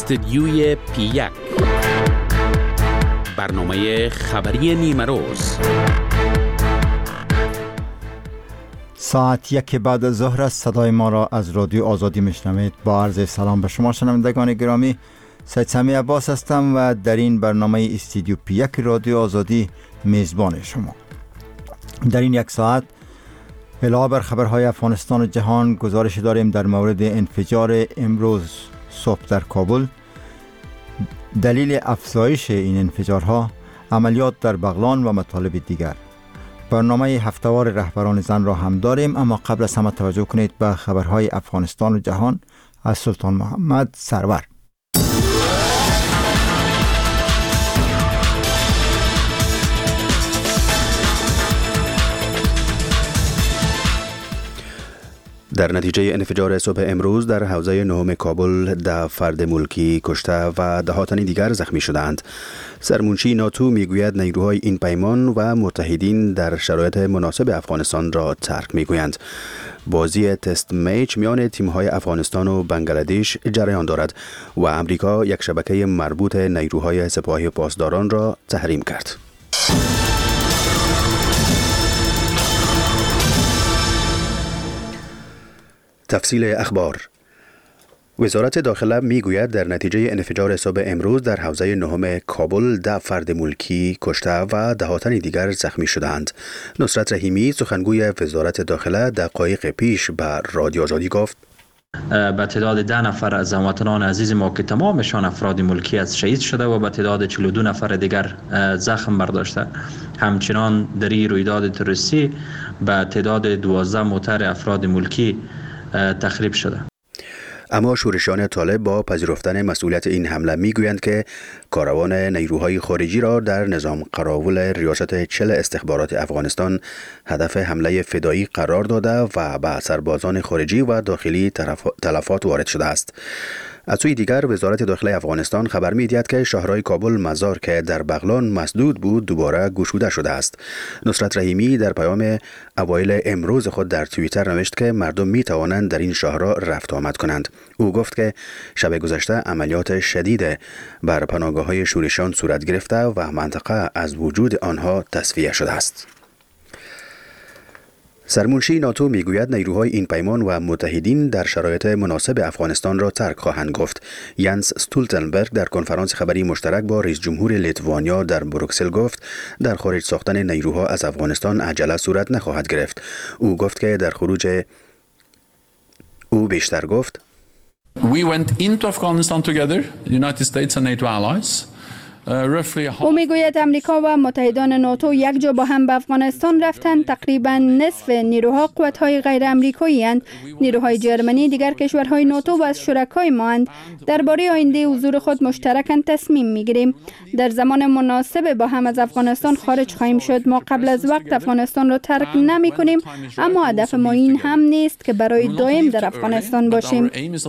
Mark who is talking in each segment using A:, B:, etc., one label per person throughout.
A: استدیوی P1 برنامه خبری نیمه روز.
B: ساعت 1 بعد از ظهر است. صدای ما را از رادیو آزادی میشنوید. با عرض سلام به شما شنوندگان گرامی، سید سمی عباس هستم و در این برنامه استدیو P1 رادیو آزادی میزبان شما. در این یک ساعت علاوه بر خبرهای افغانستان و جهان گزارش داریم در مورد انفجار امروز صبح در کابل، دلیل افزایش این انفجارها، عملیات در بغلان و مطالب دیگر. برنامه هفته‌وار رهبران زن را هم داریم، اما قبل از همه توجه کنید به خبرهای افغانستان و جهان از سلطان محمد سرور.
C: در نتیجه انفجار صبح امروز در حوزه نهم کابل 10 فرد ملکی کشته و ده تن دیگر زخمی شدند. سرمنشی ناتو میگوید نیروهای این پیمان و متحدین در شرایط مناسب افغانستان را ترک میگویند. بازی تست میچ میان تیم‌های افغانستان و بنگلادش جریان دارد و امریکا یک شبکه مربوط نیروهای سپاهی پاسداران را تحریم کرد. تفصیل اخبار. وزارت داخله میگوید در نتیجه انفجار صبح امروز در حوزه نهم کابل 10 فرد ملکی کشته و 10 تن دیگر زخمی شدند. نصرت رحیمی سخنگوی وزارت داخله دقایق پیش به رادیو آزادی گفت
D: به تعداد 10 نفر از هموطنان عزیز ما که تمامشان افراد ملکی از شهید شده و به تعداد 42 نفر دیگر زخم برداشته. همچنان در این رویداد تروریستی به تعداد 12 موتر افراد ملکی تخریب شده.
C: اما شورشیان طالب با پذیرفتن مسئولیت این حمله میگویند که کاروان نیروهای خارجی را در نظام قراول ریاست 40 استخبارات افغانستان هدف حمله فدایی قرار داده و به سربازان خارجی و داخلی تلفات وارد شده است. از سوی دیگر وزارت داخله افغانستان خبر می‌دهد که شهرهای کابل مزار که در بغلان مسدود بود دوباره گشوده شده است. نصرت رحیمی در پیام اوایل امروز خود در توییتر نوشت که مردم می‌توانند در این شهرها رفت آمد کنند. او گفت که شب گذشته عملیات شدید بر پناهگاه‌های شورشیان صورت گرفته و منطقه از وجود آنها تصفیه شده است. سرمنشی ناتو میگوید نیروهای این پیمان و متحدین در شرایط مناسب افغانستان را ترک خواهند گفت. ینس استولتنبرگ در کنفرانس خبری مشترک با رئیس جمهور لیتوانیا در بروکسل گفت در خارج ساختن نیروها از افغانستان عجله صورت نخواهد گرفت. او گفت که در خروج او بیشتر گفت
E: We went into Afghanistan together, the United States and NATO allies.
F: او میگوید امریکا و متحدان ناتو یک جا با هم به افغانستان رفتند. تقریبا نصف نیروها قوت‌های غیر آمریکایی اند. نیروهای جرمنی دیگر کشورهای ناتو و از شرکای ما اند. درباره آینده حضور خود مشترکاً تصمیم میگیریم. در زمان مناسب با هم از افغانستان خارج خواهیم شد. ما قبل از وقت افغانستان را ترک نمی کنیم، اما هدف ما این هم نیست که برای دائم در افغانستان باشیم.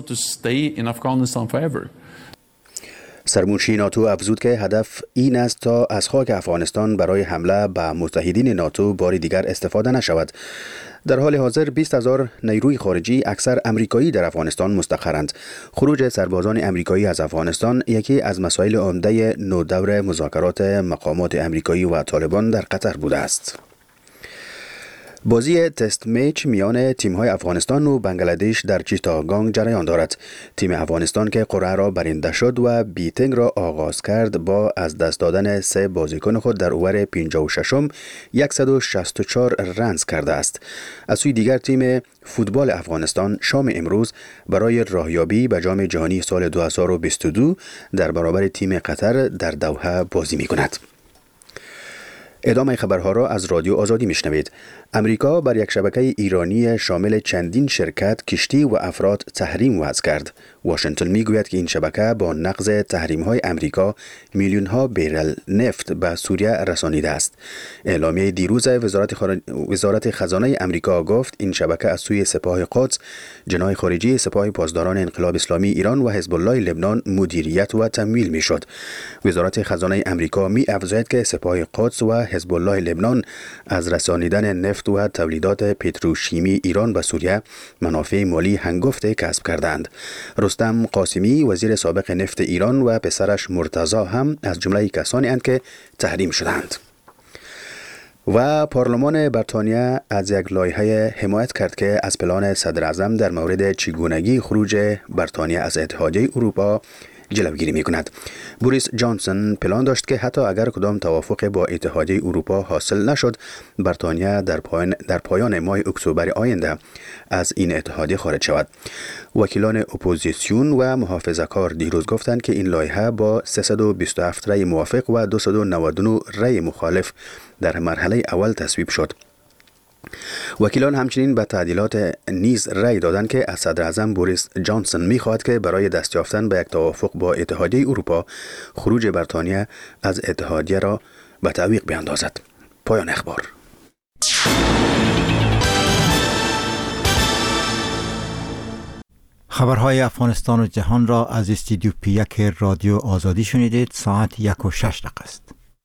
C: سرمنشی ناتو افزود که هدف این است تا از خاک افغانستان برای حمله به متحدین ناتو بار دیگر استفاده نشود. در حال حاضر 20,000 نیروی خارجی اکثر امریکایی در افغانستان مستقرند. خروج سربازان امریکایی از افغانستان یکی از مسائل عمده نودور مذاکرات مقامات امریکایی و طالبان در قطر بوده است. بازی تست میچ میان تیم‌های افغانستان و بنگلادش در چیتاگانگ جریان دارد. تیم افغانستان که قرعه را برنده شد و بیتینگ را آغاز کرد با از دست دادن 3 بازیکن خود در اوور 56م 164 رنز کرده است. از سوی دیگر تیم فوتبال افغانستان شام امروز برای راهیابی به جام جهانی سال 2022 در برابر تیم قطر در دوحه بازی می‌کند. ادامه خبرها را از رادیو آزادی میشنوید. امریکا بر یک شبکه ایرانی شامل چندین شرکت، کشتی و افراد تحریم وضع کرد. واشنگتن میگوید که این شبکه با نقض تحریم‌های امریکا میلیون‌ها بیرل نفت به سوریه رسانیده است. اعلامیه دیروز وزارت خزانه امریکا گفت این شبکه از سوی سپاه قدس، جناح خارجی سپاه پاسداران انقلاب اسلامی ایران و حزب الله لبنان مدیریت و تمویل میشد. وزارت خزانه امریکا می افزاید که سپاه قدس و حزب الله لبنان از رسانیدن نفت و تولیدات پتروشیمی ایران به سوریه منافع مالی هنگفت کسب کردند. رستم قاسمی وزیر سابق نفت ایران و پسرش مرتضی هم از جمله کسانی اند که تحریم شدند. و پارلمان بریتانیا از یک لایحه حمایت کرد که از پلان صدر اعظم در مورد چگونگی خروج بریتانیا از اتحادیه اروپا جلوگیری می کند. بوریس جانسون پلان داشت که حتی اگر کدام توافق با اتحادیه اروپا حاصل نشد، بریتانیا در پایان ماه اکتبر آینده از این اتحادیه خارج شود. وکیلان اپوزیسیون و محافظه‌کار دیروز گفتند که این لایحه با 327 رأی موافق و 299 رأی مخالف در مرحله اول تصویب شد. وکیلان همچنین به تعدیلات نیز رأی دادند که از صدر اعظم بوریس جانسون می‌خواهد که برای دست یافتن به یک توافق با اتحادیه اروپا خروج بریتانیا از اتحادیه را به تعویق بیاندازد. پایان اخبار.
B: خبرهای افغانستان و جهان را از استودیو پی1 رادیو آزادی شنیدید. ساعت 1:06 است.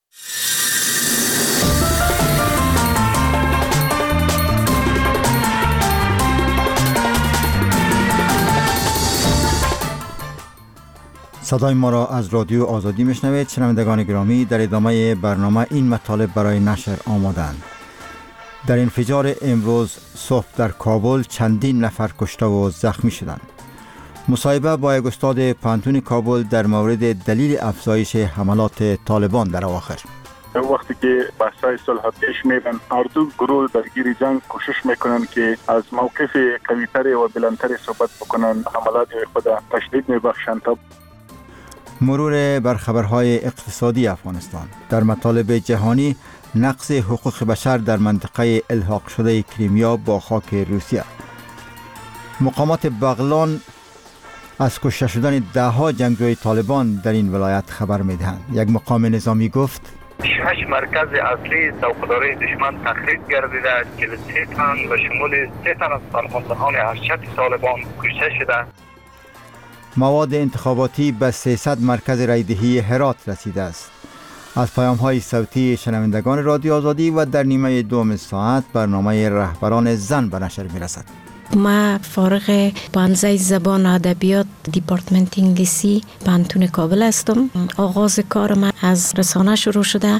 B: صدای ما را از رادیو آزادی میشنوید. شنوندگان گرامی، در ادامه برنامه این مطالب برای نشر آمادند. در انفجار امروز صبح در کابل چندین نفر کشته و زخمی شدند. مصاحبه با یک استاد پانتون کابل در مورد دلیل افزایش حملات طالبان در اواخر.
G: وقتی که بحث‌های صلح پیش میرن، هر دو گروه درگیر جنگ کوشش میکنن که از موقف قوی‌تر و بلندتر صحبت بکنن، حملات خود تشدید میبخشند.
B: مرور بر خبرهای اقتصادی افغانستان. در مطالب جهانی، نقض حقوق بشر در منطقه الحاق شده کریمیا با خاک روسیه. مقامات بغلان از کشته شدن ده‌ها جنگجوی طالبان در این ولایت خبر میدهند. یک مقام نظامی گفت
H: 6 مرکز اصلی توقعداری دشمن تخریب گردیده، 43 تن و شمول 3 تن از فرماندهان ارشد طالبان کشته شده.
B: مواد انتخاباتی به 300 مرکز رایدهی هرات رسیده است. از پیام‌های صوتی شنوندگان رادیو آزادی و در نیمه دوم ساعت برنامه رهبران زن به نشر می‌رسد.
I: ما فارغ پانزه زبان ادبیات دیپارتمنت انگلیسی پانتون کابل هستم. آغاز کار من از رسانه شروع شده.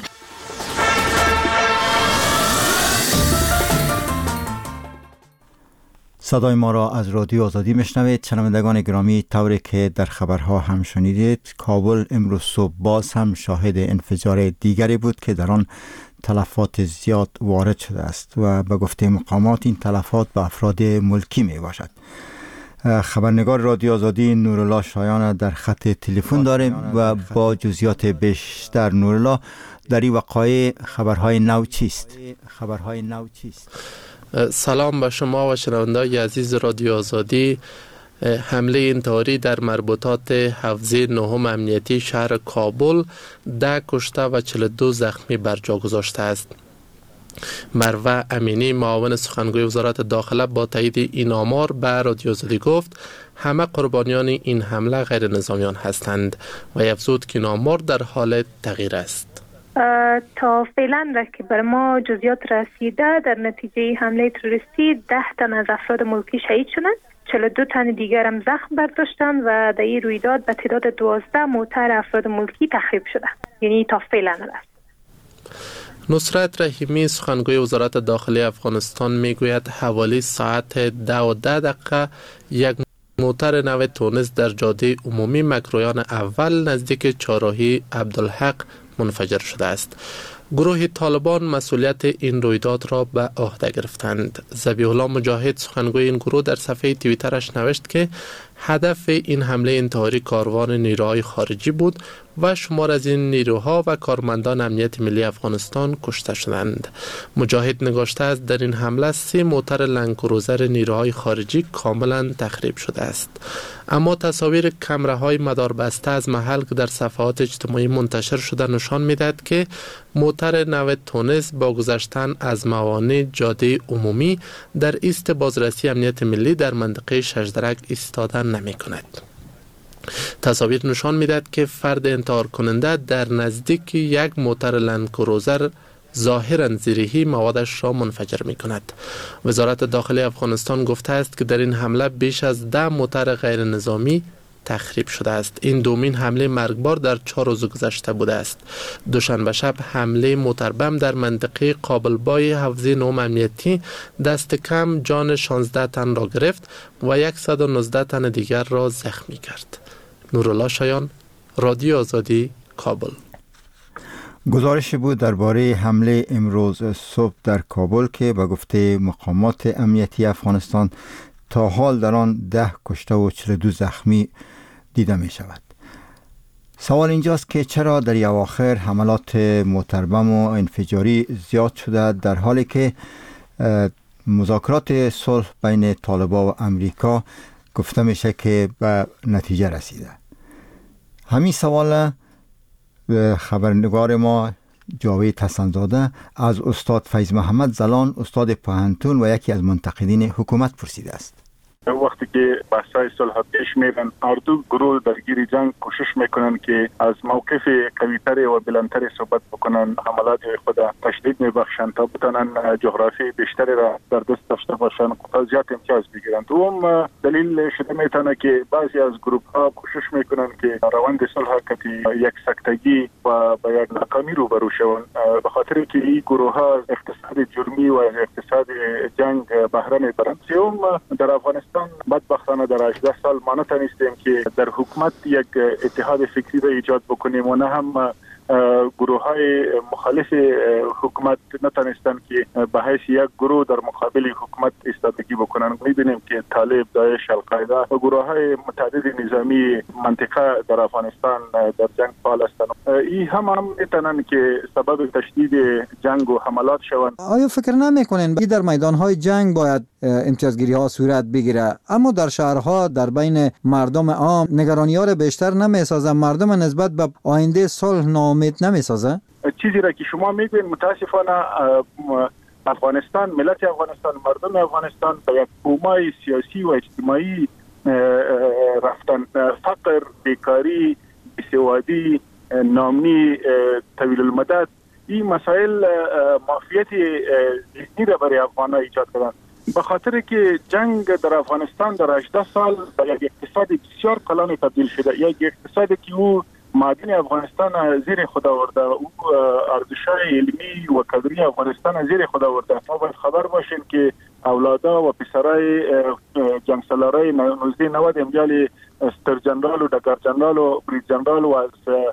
B: صدای ما را از رادیو آزادی میشنوید. شنوندگان گرامی، طوری که در خبرها هم شنیدید، کابل امروز صبح باز هم شاهد انفجار دیگری بود که در آن تلفات زیاد وارد شده است و به گفته مقامات این تلفات به افراد ملکی می باشد. خبرنگار رادیو آزادی نورالله شایان در خط تلفن داریم و با جزئیات بیشتر. نورالله، در این وقایع خبرهای نو چیست؟
J: سلام به شما و شنوندگان عزیز رادیو آزادی. حمله انتحاری در مربوطات حوزه نهم امنیتی شهر کابل 10 کشته و 42 زخمی بر جا گذاشته است. مروه امینی، معاون سخنگوی وزارت داخله، با تایید این آمار به رادیو آزادی گفت همه قربانیان این حمله غیر نظامیان هستند و افزود که این آمار در حال تغییر است.
K: تا فعلا را که بر ما جزئیات رسیده، در نتیجه حمله تروریستی 10 تن از افراد ملکی شهید شدند، 42 تن دیگر هم زخم برداشتند و در این رویداد به تعداد 12 موتر افراد ملکی تخریب شده. یعنی تا فعلا است.
J: نصرت رحیمی، سخنگوی وزارت داخلی افغانستان، میگوید حوالی ساعت 10:10 یک موتر نو تونس در جاده عمومی مکرویان اول نزدیک چهارراهی عبدالحق منفجر شده است. گروه طالبان مسئولیت این رویداد را به عهده گرفتند. ذبیح الله مجاهد، سخنگوی این گروه، در صفحه توییترش نوشت که هدف این حمله انتحاری کاروان نیروهای خارجی بود و شمار از این نیروها و کارمندان امنیت ملی افغانستان کشته شدند. مجاهد نگاشته است در این حمله 3 موتر لندکروزر نیروهای خارجی کاملا تخریب شده است. اما تصاویر کامراهای مداربسته از محل که در صفحات اجتماعی منتشر شده نشان می‌دهد که موتر نو تونس با گذشتن از موانع جاده عمومی در ایست بازرسی امنیت ملی در منطقه ششدرک ایستادن نمی‌کند. تصاویر نشان می‌دهد که فرد انتحار کننده در نزدیک یک موتر لندکروزر ظاهراً زیرهی موادش را منفجر می کند. وزارت داخلی افغانستان گفته است که در این حمله بیش از 10 موتر غیر نظامی تخریب شده است. این دومین حمله مرگبار در 4 روز گذشته بوده است. دوشنبه شب حمله موتر بم در منطقه قابلبای حوزه نوم امنیتی دست کم جان 16 تن را گرفت و 119 تن دیگر را زخمی کرد. نورالله شایان، رادیو آزادی، کابل.
B: گزارش بود درباره حمله امروز صبح در کابل که به گفته مقامات امنیتی افغانستان تا حال در آن 10 کشته و 42 زخمی دیده می شود. سوال اینجاست که چرا در اواخر حملات موتربم و انفجاری زیاد شده در حالی که مذاکرات صلح بین طالبان و امریکا گفته میشه که به نتیجه رسیده. همین سوال خبرنگار ما جاوید حسن‌زاده از استاد فیض محمد زلان، استاد پوهنتون و یکی از منتقدین حکومت پرسیده است.
G: وقتی که بحث‌های صلح پیش میرن، هر دو گروه درگیر جنگ کوشش میکنن که از موقف قوی‌تر و بلندتر صحبت بکنن، حملات خود تشدید میبخشند تا بتونن جغرافی بیشتری را در دست داشته باشن، زیاد امتیاز بگیرند. دوم دلیل شده میتونه که بعضی از گروه‌ها کوشش میکنن که روند صلح کتی یک سکتگی و به یک ناکامی روبرو شوند، به خاطر که این گروه‌ها اقتصاد جرمی و اقتصاد جنگ بهره میبرند. سوم در افغانستان بدبختانه در 18 سال ما نتونستیم که در حکومت یک اتحاد فکری را ایجاد بکنیم و نه هم گروه‌های مخالف حکومت نتونستن که به حیث یک گروه در مقابل حکومت ایستادگی بکنن. می‌بینیم که طالب، داعش، القاعده و گروه‌های متعدد نظامی منطقه در افغانستان در جنگ فعال هستند. این هم میتونن که سبب تشدید جنگ و حملات شوند.
L: آیا فکر نمی‌کنین در میدان‌های جنگ باید امتیازگیری‌ها صورت بگیره، اما در شهرها در بین مردم عام نگرانی‌ها بیشتر نمی‌سازه؟ مردم نسبت به آینده صلح ناامید نمی‌سازه؟
G: چیزی را که شما میگوین متاسفانه افغانستان، ملت افغانستان، مردم افغانستان به یک کومای سیاسی و اجتماعی رفتن. فقر، بیکاری، بیسوادی، ناامنی طویل المدت، این مسائل مافیت ذهنی را برای افغان‌ها ایجاد کردند. به خاطر که جنگ در افغانستان در 18 سال به یک اقتصاد بسیار کلان تبدیل شده، یک اقتصادی که او معدن افغانستان زیر خود آورده، او ارزش‌های علمی و کادری افغانستان زیر خود آورده. ما باید خبر باشیم که اولادا و پسرای جنگسالارای 1990 امجال استر جنرال و دگر جنرال و برید جنرال و از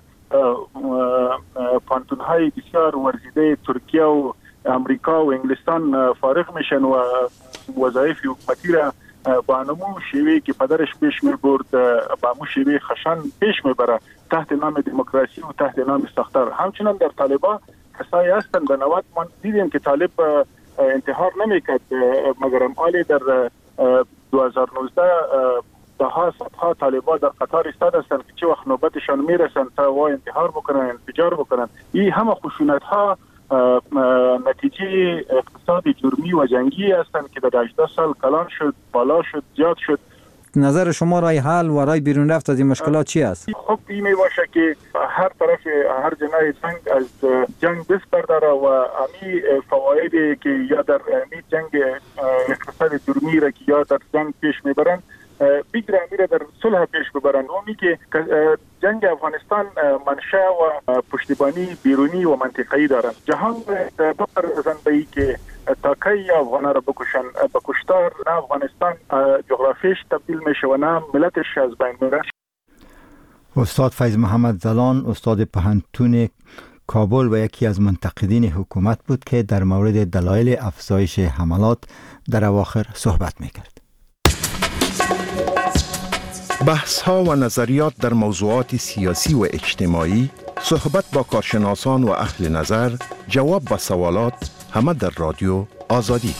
G: پانتون‌های بسیار ورزیده ترکیه و امریکا و انگلستان فارغ میشن و وظایف حکومتی را با نمو شیوهی که پدرش پیش میبرد با مو شیوه خشن پیش میبره تحت نام دموکراسی و تحت نام ساختار. همچنان در طالبان کسایی هستند به 90 ما دیدیم که طالب انتحار نمیکرد، مگر امالی در 2019 ده صدها طالبان در قطار ایستاده هستند که چه وقت نوبتشان میرسند تا و انتحار بکنن، انفجار بکنن. این همه خشونت ها نتیجه اقتصاد جرمی و جنگی هستند که در 18 سال کلان شد، بالا شد، زیاد شد.
L: نظر شما رای حل و رای بیرون رفت از این مشکلات چی است؟
G: خب این می باشه که هر طرف هر جناح جنگ از جنگ دست برداره و امی فوایدی که یا در امی جنگ اقتصاد جرمی را که یا در جنگ پیش میبرند بگیرن میره در صلح پیش ببرن. اونی که جنگ افغانستان منشأ و پشتیبانی بیرونی و منطقه‌ای دارن. جهان بپردازن به ای که تاکی افغانا را بکشن، به کشتار نه افغانستان جغرافیش تبدیل میشه و نه ملتش از بین میره.
B: استاد فیض محمد زلان، استاد پوهنتون کابل و یکی از منتقدین حکومت بود که در مورد دلایل افزایش حملات در اواخر صحبت میکرد.
M: بحث ها و نظریات در موضوعات سیاسی و اجتماعی، صحبت با کارشناسان و اهل نظر، جواب به سوالات، همه در رادیو آزادی.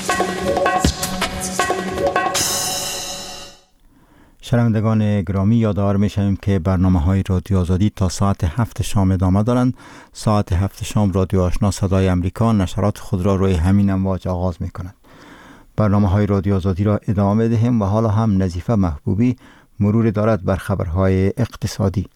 B: شنوندگان گرامی، یادآور می‌شویم که برنامه‌های رادیو آزادی تا ساعت 7 شام ادامه دارند. ساعت 7 شام رادیو آشنا صدای امریکا نشرات خود را روی همین امواج آغاز می‌کند. برنامه‌های رادیو آزادی را ادامه دهیم و حالا هم نظیفه محبوبی مرور دارد بر خبرهای اقتصادی.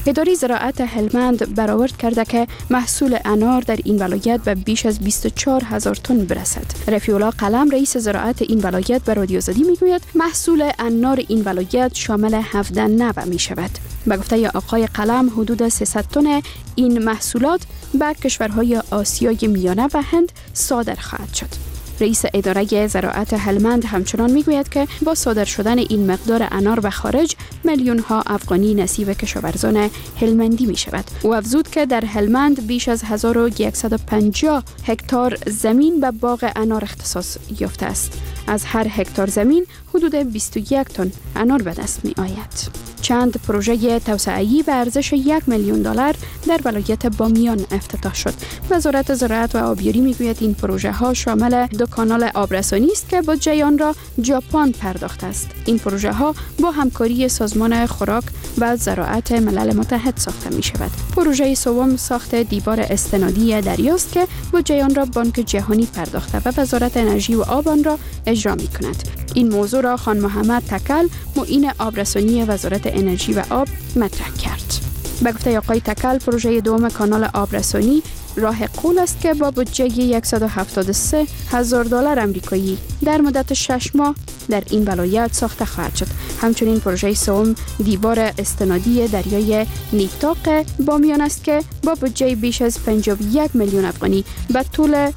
N: اداره زراعت هلمند برآورد کرده که محصول انار در این ولایت به بیش از 24,000 تن برسد. رفیع الله قلم رئیس زراعت این ولایت به رادیو آزادی میگوید محصول انار این ولایت شامل 17 نوع می شود. به گفته آقای قلم حدود 300 تن این محصولات به کشورهای آسیای میانه و هند صادر خواهد شد. رئیس اداره زراعت هلمند همچنان میگوید که با صادر شدن این مقدار انار به خارج میلیون ها افغانی نصیب کشاورزان هلمندی می شود. او افزود که در هلمند بیش از 1150 هکتار زمین به باغ انار اختصاص یافته است. از هر هکتار زمین حدود 21 تن انار به دست می آید. چند پروژه توسعه‌ای به ارزش $1 میلیون در ولایت بامیان افتتاح شد. وزارت زراعت و آبیاری میگوید این پروژه ها شامل 2 کانال آبرسانی است که بودجه آن را ژاپن پرداخته است. این پروژه ها با همکاری سازمان خوراک و زراعت ملل متحد ساخته می شود. پروژه سوم ساخت دیوار استنادی دریاست که بودجه آن را بانک جهانی پرداخته و وزارت انرژی و آب آن را اجرا می کند. این موضوع را خان محمد تکل معین آبرسانی وزارت انرژی و آب مطرح کرد. به گفته آقای تکل پروژه دوم کانال آبرسانی راه قول است که با بودجه $173,000 آمریکایی در مدت 6 ماه در این ولایت ساخته خواهد شد. همچنین پروژه سوم دیوار استنادی دریای نیتاق بامیان است که با بودجه بیش از 51 میلیون افغانی به طول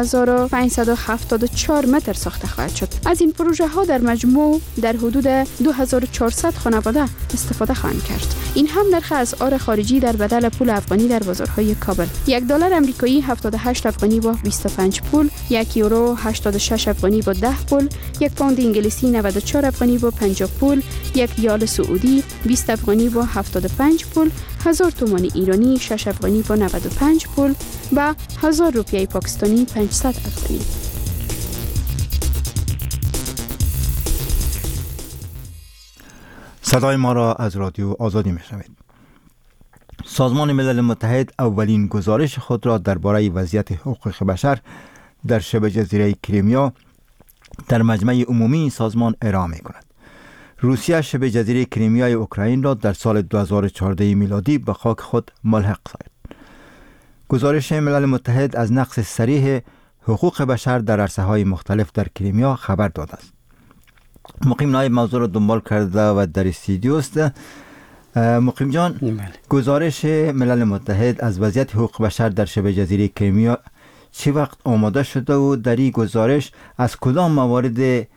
N: 4574 متر ساخته خواهد شد. از این پروژه ها در مجموع در حدود 2400 خانواده استفاده خواهند کرد. این هم نرخ اسعار خارجی در بدل پول افغانی در بازارهای کابل. $1 آمریکایی 78 افغانی با 25 پول، €1 86 افغانی با 10 پول، 1 پوند انگلیسی 94 افغانی با 50 پول، 1 ریال سعودی 20 افغانی با 75 پول، 1000 تومان ایرانی 6 افغانی با 95 پول و 1000 روپیه پاکستانی 500 افغانی.
B: صدای ما را از رادیو آزادی میشنوید. سازمان ملل متحد اولین گزارش خود را درباره وضعیت حقوق بشر در شبه جزیره کریمیا در مجمع عمومی این سازمان ارائه می کند. روسیه شبه جزیره کریمیای اوکراین را در سال 2014 میلادی به خاک خود ملحق ساخت. گزارش ملل متحد از نقض صریح حقوق بشر در عرصه‌های مختلف در کریمیا خبر داده است. مقیم نایب موضوع را دنبال کرده و در استودیو است. مقیم جان، گزارش ملل متحد از وضعیت حقوق بشر در شبه جزیره کریمیا چه وقت آماده شده و در این گزارش از کدام موارد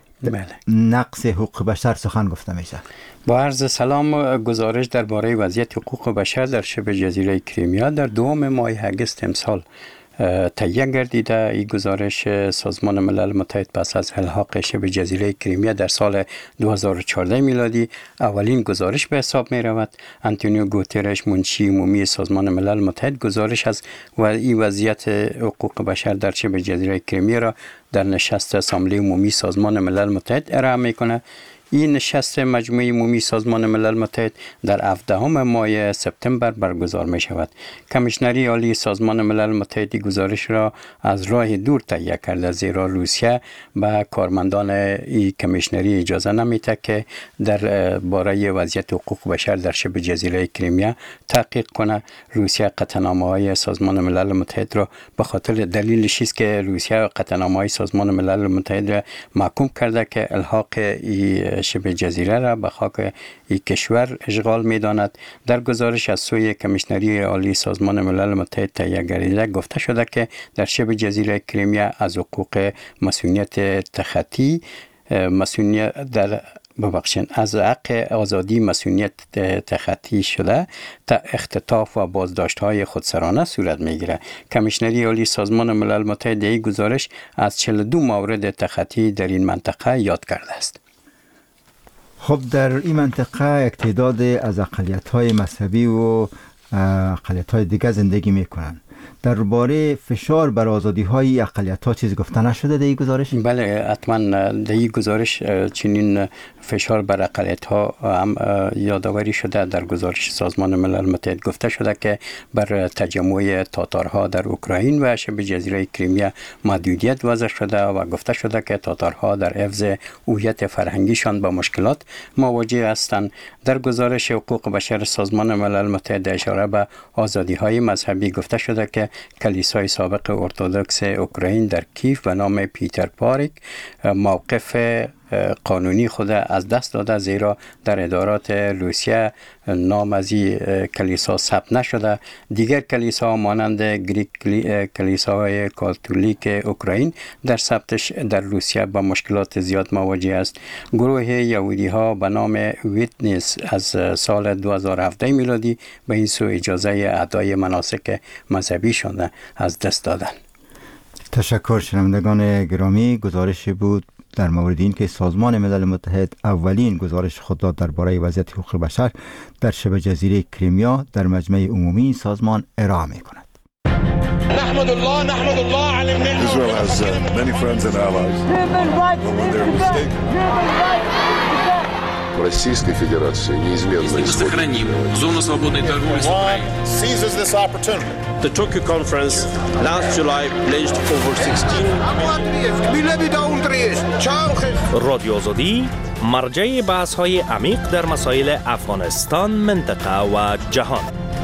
B: نقض حقوق بشر سخن گفته میشه؟
O: با عرض سلام، گزارش درباره وضعیت حقوق بشر در شبه جزیره کریمیا در 2 ماه اگست امسال تهیه گردیده. این گزارش سازمان ملل متحد پس از الحاق شبه جزیره کریمیا در سال 2014 میلادی اولین گزارش به حساب می رود. آنتونیو گوترش، منشی عمومی سازمان ملل متحد، گزارش از این وضعیت حقوق بشر در شبه جزیره کریمیا را در نشست اسامبله عمومی سازمان ملل متحد ارائه می کند. این نشست مجمع عمومی سازمان ملل متحد در 17 ماه سپتامبر برگزار می شود. کمیشنری عالی سازمان ملل متحد گزارش را از راه دور تهیه کرده، زیرا روسیه به کارمندان این کمیشنری اجازه نمیده که در باره وضعیت حقوق بشر در شبه جزیره کریمیا تحقیق کنه. روسیه قطعنامه‌های سازمان ملل متحد را به خاطر دلیلش است که روسیه قطعنامه‌های سازمان ملل متحد را محکوم کرده که الحاق شبه جزیره را به خاک این کشور اشغال می داند. در گزارش از سوی کمیشنری عالی سازمان ملل متحد تهیه گردیده گفته شده که در شبه جزیره کریمیا از حقوق مسئولیت تخطی از حق آزادی مسئولیت تخطی شده تا اختطاف و بازداشت‌های خودسرانه صورت می‌گیرد. کمیشنری عالی سازمان ملل متحد این گزارش از 42 مورد تخطی در این منطقه یاد کرده است.
B: خب در این منطقه یک تعداد از اقلیت‌های مذهبی و اقلیت‌های دیگر زندگی می‌کنند. درباره فشار بر آزادی‌های اقلیت‌ها چیز گفته نشده در این گزارش؟
O: بله حتما در این گزارش چنین فشار بر اقلیت‌ها هم یادآوری شده. در گزارش سازمان ملل متحد گفته شده که بر تجمع تاتارها در اوکراین و شبه جزیره کریمیا محدودیت وضع شده و گفته شده که تاتارها در حفظ هویت فرهنگیشان با مشکلات مواجه هستند. در گزارش حقوق بشر سازمان ملل متحد اشاره به آزادی‌های مذهبی گفته شده که کلیسای سابق ارتدوکس اوکراین در کیف به نام پیتر پاریک موقف قانونی خود از دست داده، زیرا در ادارات روسیه نام از این کلیسا ثبت نشده. دیگر کلیسا مانند کلیساهای کاتولیک اوکراین در ثبتش در روسیه با مشکلات زیاد مواجه است. گروه یهودی ها به نام ویتنس از سال 2017 میلادی به این سو اجازه ادای مناسک مذهبیشان از دست دادند.
B: تشکر شنوندگان گرامی. گزارشی بود در مورد این که سازمان ملل متحد اولین گزارش خود را درباره وضعیت حقوق بشر در شبه جزیره کریمیا در مجمع عمومی این سازمان ارائه می‌کند.
P: نحمد الله علی النعمة. Israel has many friends and allies. When they're mistaken. Российской Федерации неизменно
A: сохраним зону свободной торговли с Украиной.
P: Seizes this opportunity.
Q: The Tokyo conference last July pledged over 16 رادیو آزادی مرجع بحث‌های عمیق در مسائل افغانستان، منطقه و جهان.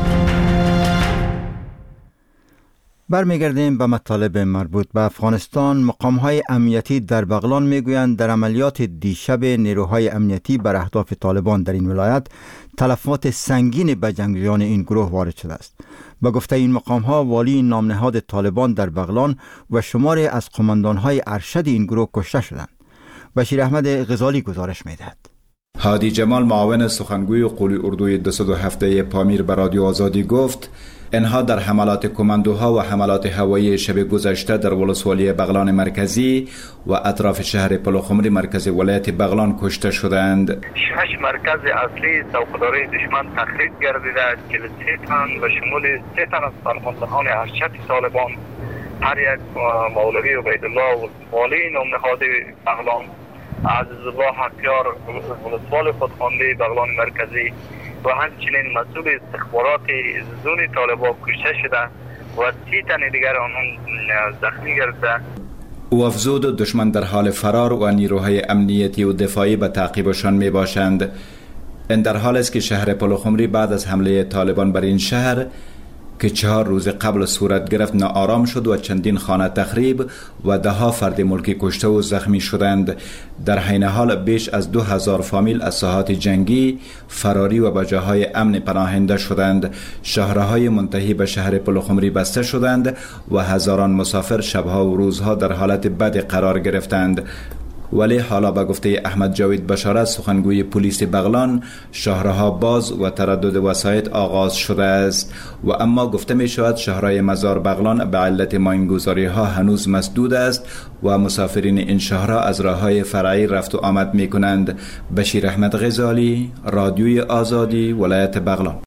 B: برمیگردیم به مطالب مربوط به افغانستان. مقام‌های امنیتی در بغلان میگویند در عملیات دیشب نیروهای امنیتی بر اهداف طالبان در این ولایت تلفات سنگین به جنگجویان این گروه وارد شده است. با گفته این مقام‌ها، والی نامنهاد طالبان در بغلان و شماری از قماندان‌های ارشد این گروه کشته شدند. بشیر احمد غزالی گزارش می‌دهد.
R: هادی جمال معاون سخنگوی قولی اردوی 207 پامیر به رادیو آزادی گفت اینها در حملات کماندوها و حملات هوایی شب گذشته در ولسوالی بغلان مرکزی و اطراف شهر پلوخمری مرکز ولایت بغلان کشته شدند.
H: 6 مرکز اصلی سوقداری دشمن تخریب گردیده است که 3 تن و شمول 3 تن از فرماندهان ارشد طالبان، هر یک مولوی عبیدالله و والی نامنهاد بغلان عزیز الله حقیار ولسوال خودخوانده بغلان مرکزی و همچنین مسئول استخبارات زون طالبان کشته شده و 30 تن دیگر آنان زخمی گرفته.
R: او افزود دشمن در حال فرار و نیروهای امنیتی و دفاعی به تعقیبشان می باشند. این در حال است که شهر پلوخمری بعد از حمله طالبان بر این شهر که 4 روز قبل صورت گرفت ناآرام شد و چندین خانه تخریب و 10 فرد ملکی کشته و زخمی شدند. در حین حال بیش از 2000 فامیل از ساحات جنگی فراری و به جاهای امن پناهنده شدند. شهرهای منتهی به شهر پلوخمری بسته شدند و هزاران مسافر شبها و روزها در حالت بد قرار گرفتند. ولی حالا به گفته احمد جاوید بشارت سخنگوی پلیس بغلان، شهرها باز و تردد وسایط آغاز شده است و اما گفته می شود شهرهای مزار بغلان به علت ماینگذاری ها هنوز مسدود است و مسافرین این شهرها از راههای فرعی رفت و آمد می کنند. بشیر احمد غزالی، رادیوی آزادی، ولایت بغلان.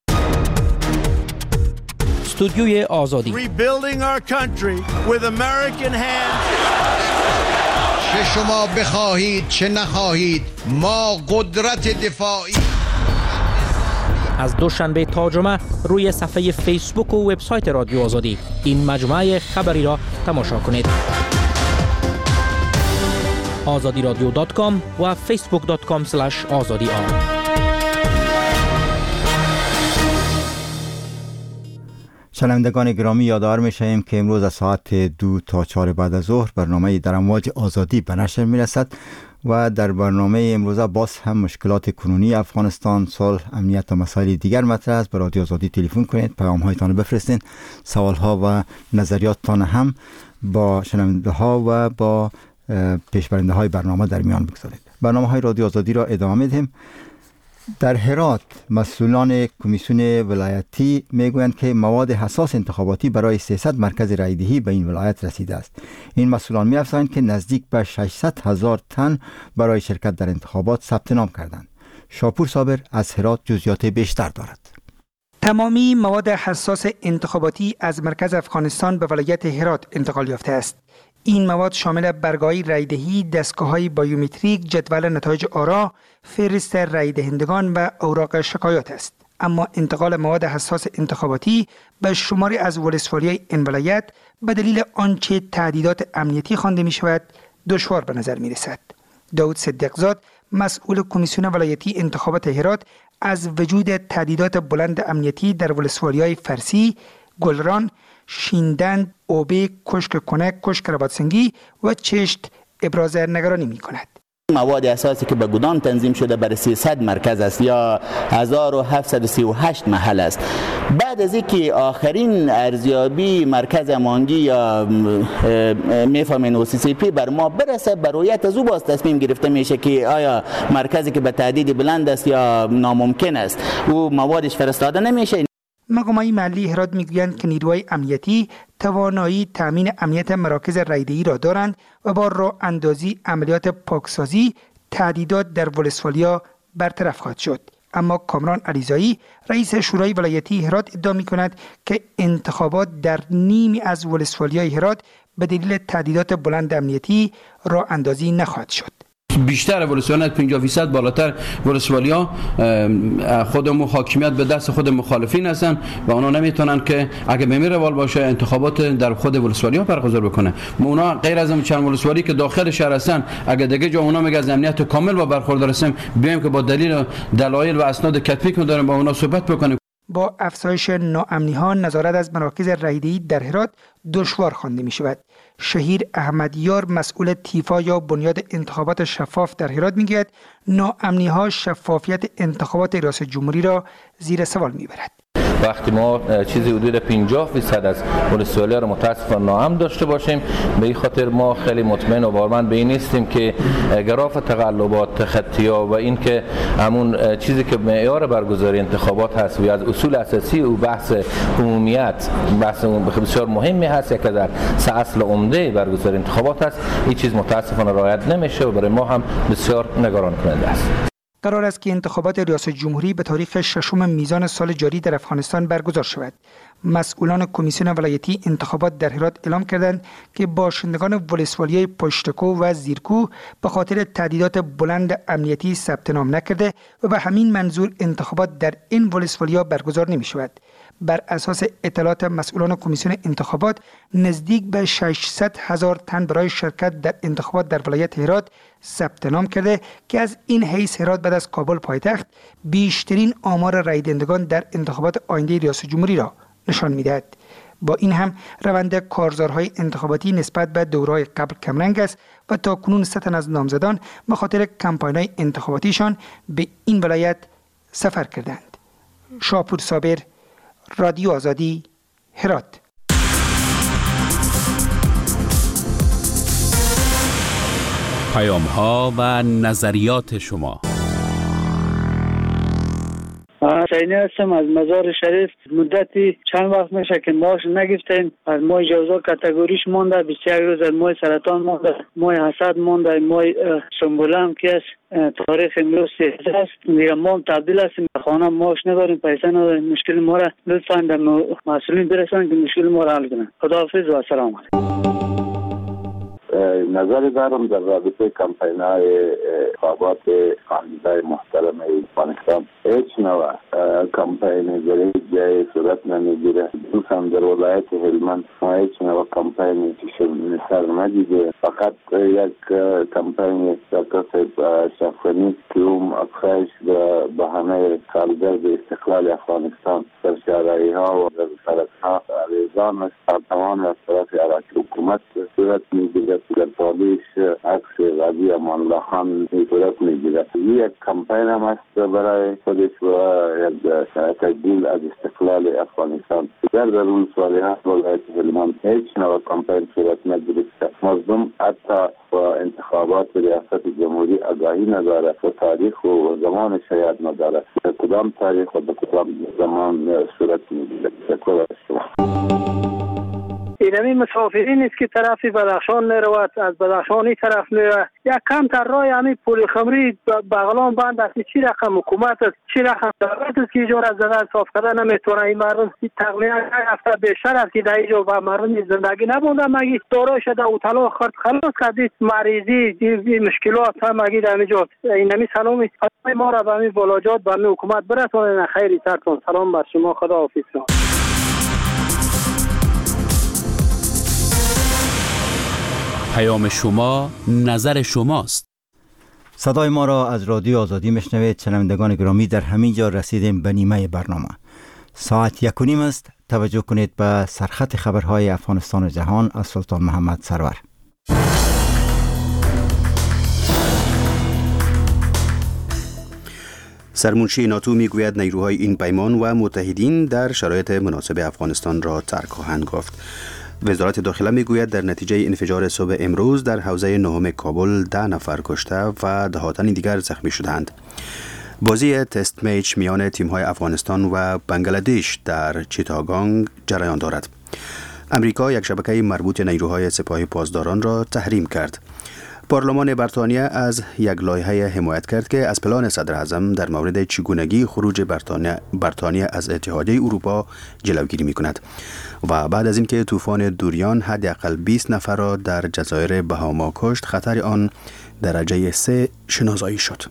Q: استودیوی آزادی.
P: Rebuilding our country with American hands.
S: چه شما بخواهید چه نخواهید ما قدرت دفاعی.
Q: از دوشنبه تا جمعه روی صفحه فیسبوک و وبسایت رادیو آزادی این مجموعه خبری را تماشا کنید. azadiradio.com و facebook.com/azadi.
B: شنوندگان گرامی، یادآور می‌شویم که امروز از ساعت 2 تا 4 بعد از ظهر برنامه در امواج آزادی به نشر می‌رسد و در برنامه امروز باز هم مشکلات کنونی افغانستان، صلح، امنیت و مسائل دیگر مطرح است. به رادیو آزادی تلفن کنید، پیام‌هایتان بفرستید، سوال‌ها و نظریاتتان هم با شنونده‌ها و با پیشبرنده‌های برنامه در میان بگذارید. برنامه‌های رادیو آزادی را ادامه می‌دهیم. در هرات مسئولان کمیسیون ولایتی میگویند که مواد حساس انتخاباتی برای 300 مرکز رایدهی به این ولایت رسیده است. این مسئولان می‌افزایند که نزدیک به 600,000 تن برای شرکت در انتخابات ثبت نام کردند. شاپور صابر از هرات جزئیات بیشتر دارد.
T: تمامی مواد حساس انتخاباتی از مرکز افغانستان به ولایت هرات انتقال یافته است. این مواد شامل برگاهی رایدهی، دستگاه‌های بایومتریک، جدول نتایج آرا، فهرست رای دهندگان و اوراق شکایات است. اما انتقال مواد حساس انتخاباتی به شماری از ولسوالی‌های این ولایت به دلیل آنچه تعدیدات امنیتی خوانده می شود دشوار به نظر می رسد. داود صدیقزاد، مسئول کمیسیون ولایتی انتخابات هرات، از وجود تعدیدات بلند امنیتی در ولسوالی‌های فرسی، گلران، شیندند، اوبه، کشک کنک، کشک رباطسنگی و چشت ابراز نگرانی می کند.
U: مواد اساسی که به گودام تنظیم شده برای 300 مرکز است یا 1738 محل است. بعد از اینکه آخرین ارزیابی مرکز امانگی یا میفهمین OCCP بر ما برسه، برایت از او باز تصمیم گرفته میشه که آیا مرکزی که به تعدید بلند است یا ناممکن است او موادش فرستاده نمیشه.
T: مقامات محلی هرات میگویند که نیروهای امنیتی توانایی تامین امنیت مراکز رایدهی را دارند و با راه اندازی عملیات پاکسازی تعدیدات در ولسوالیا برطرف خواهد شد. اما کامران علیزایی، رئیس شورای ولایتی هرات، ادعا می‌کند که انتخابات در نیمی از ولسوالیای هرات به دلیل تعدیدات بلند امنیتی راه اندازی نخواهد شد.
V: بیشتر ولسوالیات 50% بالاتر ولسوالیا خودمون حاکمیت به دست خود مخالفین هستن و اونا نمیتونن که اگه به این روال باشه انتخابات در خود ولسوالیا برگزار بکنه. اونا غیر از چند ولسوالی که داخل شهر هستن، اگه دیگه جا اونا میگه از امنیت کامل و برخوردار هستیم، بیایم که با دلایل و اسناد کتبی که داریم با اونا صحبت بکنیم.
T: با افزایش ناامنی‌ها، نظارت از مراکز رایدهی در هرات دشوار خوانده می‌شود. شهیر احمدیار، مسئول تیفا یا بنیاد انتخابات شفاف در هرات، میگوید ناامنی‌ها شفافیت انتخابات ریاست جمهوری را زیر سوال می‌برد.
W: وقتی ما چیزی حدود 50% از ولسوالی‌ها را متأسفانه ناامن داشته باشیم، به این خاطر ما خیلی مطمئن و باورمند به این نیستیم که گراف تقلبات، تخطی‌ها و این که همون چیزی که معیار برگزاری انتخابات هست و از اصول اساسی او بحث عمومیت، بحث بسیار مهمی هست، یک از سه اصل عمده برگزاری انتخابات هست، این چیز متأسفانه رعایت نمیشه و برای ما هم بسیار نگران کننده است.
T: قرار است که انتخابات ریاست جمهوری به تاریخ 6 میزان سال جاری در افغانستان برگزار شود. مسئولان کمیسیون ولایتی انتخابات در هرات اعلام کردند که باشندگان ولسوالیای پشتکو و زیرکو به خاطر تعدیدات بلند امنیتی ثبت نام نکرده و به همین منظور انتخابات در این ولسوالیا برگزار نمی شود. بر اساس اطلاعات مسئولان کمیسیون انتخابات، نزدیک به 600,000 تن برای شرکت در انتخابات در ولایت هرات ثبت نام کرده که از این حیث هرات بعد از کابل پایتخت بیشترین آمار رای دهندگان در انتخابات آینده ریاست جمهوری را نشان می‌دهد. با این هم روند کارزارهای انتخاباتی نسبت به دوره‌های قبل کمرنگ است و تاکنون 3 تن از نامزدان به خاطر کمپاین‌های انتخاباتیشان به این ولایت سفر کردند. شاپور صابر، رادیو آزادی، هرات.
A: پیام‌ها و نظریات شما.
X: حسینی هستم از مزار شریف. مدتی چند وقت میشه که ماش نگفتیم. از ماه جوزا کاتگوریش مونده، 21 روز از ماه سرطان مونده، ماه حسد مونده، ماه سنبولم که است. تاریخ امروز 13 است. دیگه ما هم تبدیل هستیم، خانه ماش نداریم، پیسه نداریم. مشکل ما را لطفاً در مسئولین برسن که مشکل ما را حل کنن. خداحافظ و سلام علیکم.
Y: نظر دارم در رابطه کمپین‌های انتخابات خانواده محترم افغانستان هیچ نوع کمپین در هیچ جای صورت نمیگیره. خصوصا در ولایت هلمند ما هیچ نوع کمپینی مثال ندیده. فقط یک کمپین سرکس شفقانی که اون افخش به بهانه سالگرد استقلال افغانستان در شهرها و در سرکها ریزان است. تمام از طرف عراقی حکومت صورت میگیره. در پالیش عکس غازی امان الله خان صورت میگیره. یک کمپین هم است برای خودش و تجدید از استقلال افغانستان. در اون سوالیات ولایت هلمند هیچ نوع کمپین صورت نگرفته. مردم حتی با انتخابات ریاست جمهوری آگاهی نداره و تاریخ و زمان شاید نداره. به کدام تاریخ و به کدام زمان صورت میگیره. شکر از شما.
X: اینمی مسافرین است که طرف بدخشان میرود، از بدخشانی طرف میرود. یک کم تر راه همین پل خمری بغلان بند است. چی رقم حکومت است، چی رقم دولت است که اینجا را زدن صاف کردن نمیتونه. این مردم تقریبا یک هفته بیشتر است که در اینجا و مردم زندگی نبوده. مگی دارای شده او طلا خلاص کردید مریضی مشکلات هم مگی در اینجا. اینمی سلامی ما را به همین ولایات به همین حکومت برسونید. خیری سرتون سلام بر شما. خدا حافظ.
A: پیام شما نظر شماست.
B: صدای ما را از رادیو آزادی میشنوید. شنوندگان گرامی، در همین جا رسیدیم به نیمه برنامه. ساعت 1:30 است. توجه کنید به سرخط خبرهای افغانستان و جهان از سلطان محمد سرور.
C: سرمنشی ناتو میگوید نیروهای این پیمان و متحدین در شرایط مناسب افغانستان را ترک خواهند گفت. وزارت داخله میگوید در نتیجه انفجار صبح امروز در حوزه نهم کابل 10 نفر کشته و دهاتن دیگر زخمی شدند. بازی تست میچ میان تیم‌های افغانستان و بنگلادش در چیتاگانگ جریان دارد. امریکا یک شبکه مربوط نیروهای سپاه پاسداران را تحریم کرد. پارلمان بریتانیا از یک لایحه حمایت کرد که از پلان صدر اعظم در مورد چگونگی خروج بریتانیا از اتحادیه اروپا جلوگیری می‌کند. و بعد از اینکه طوفان دوریان حداقل 20 نفر را در جزایر بهاما کشت، خطر آن درجه 3 شناسایی شد.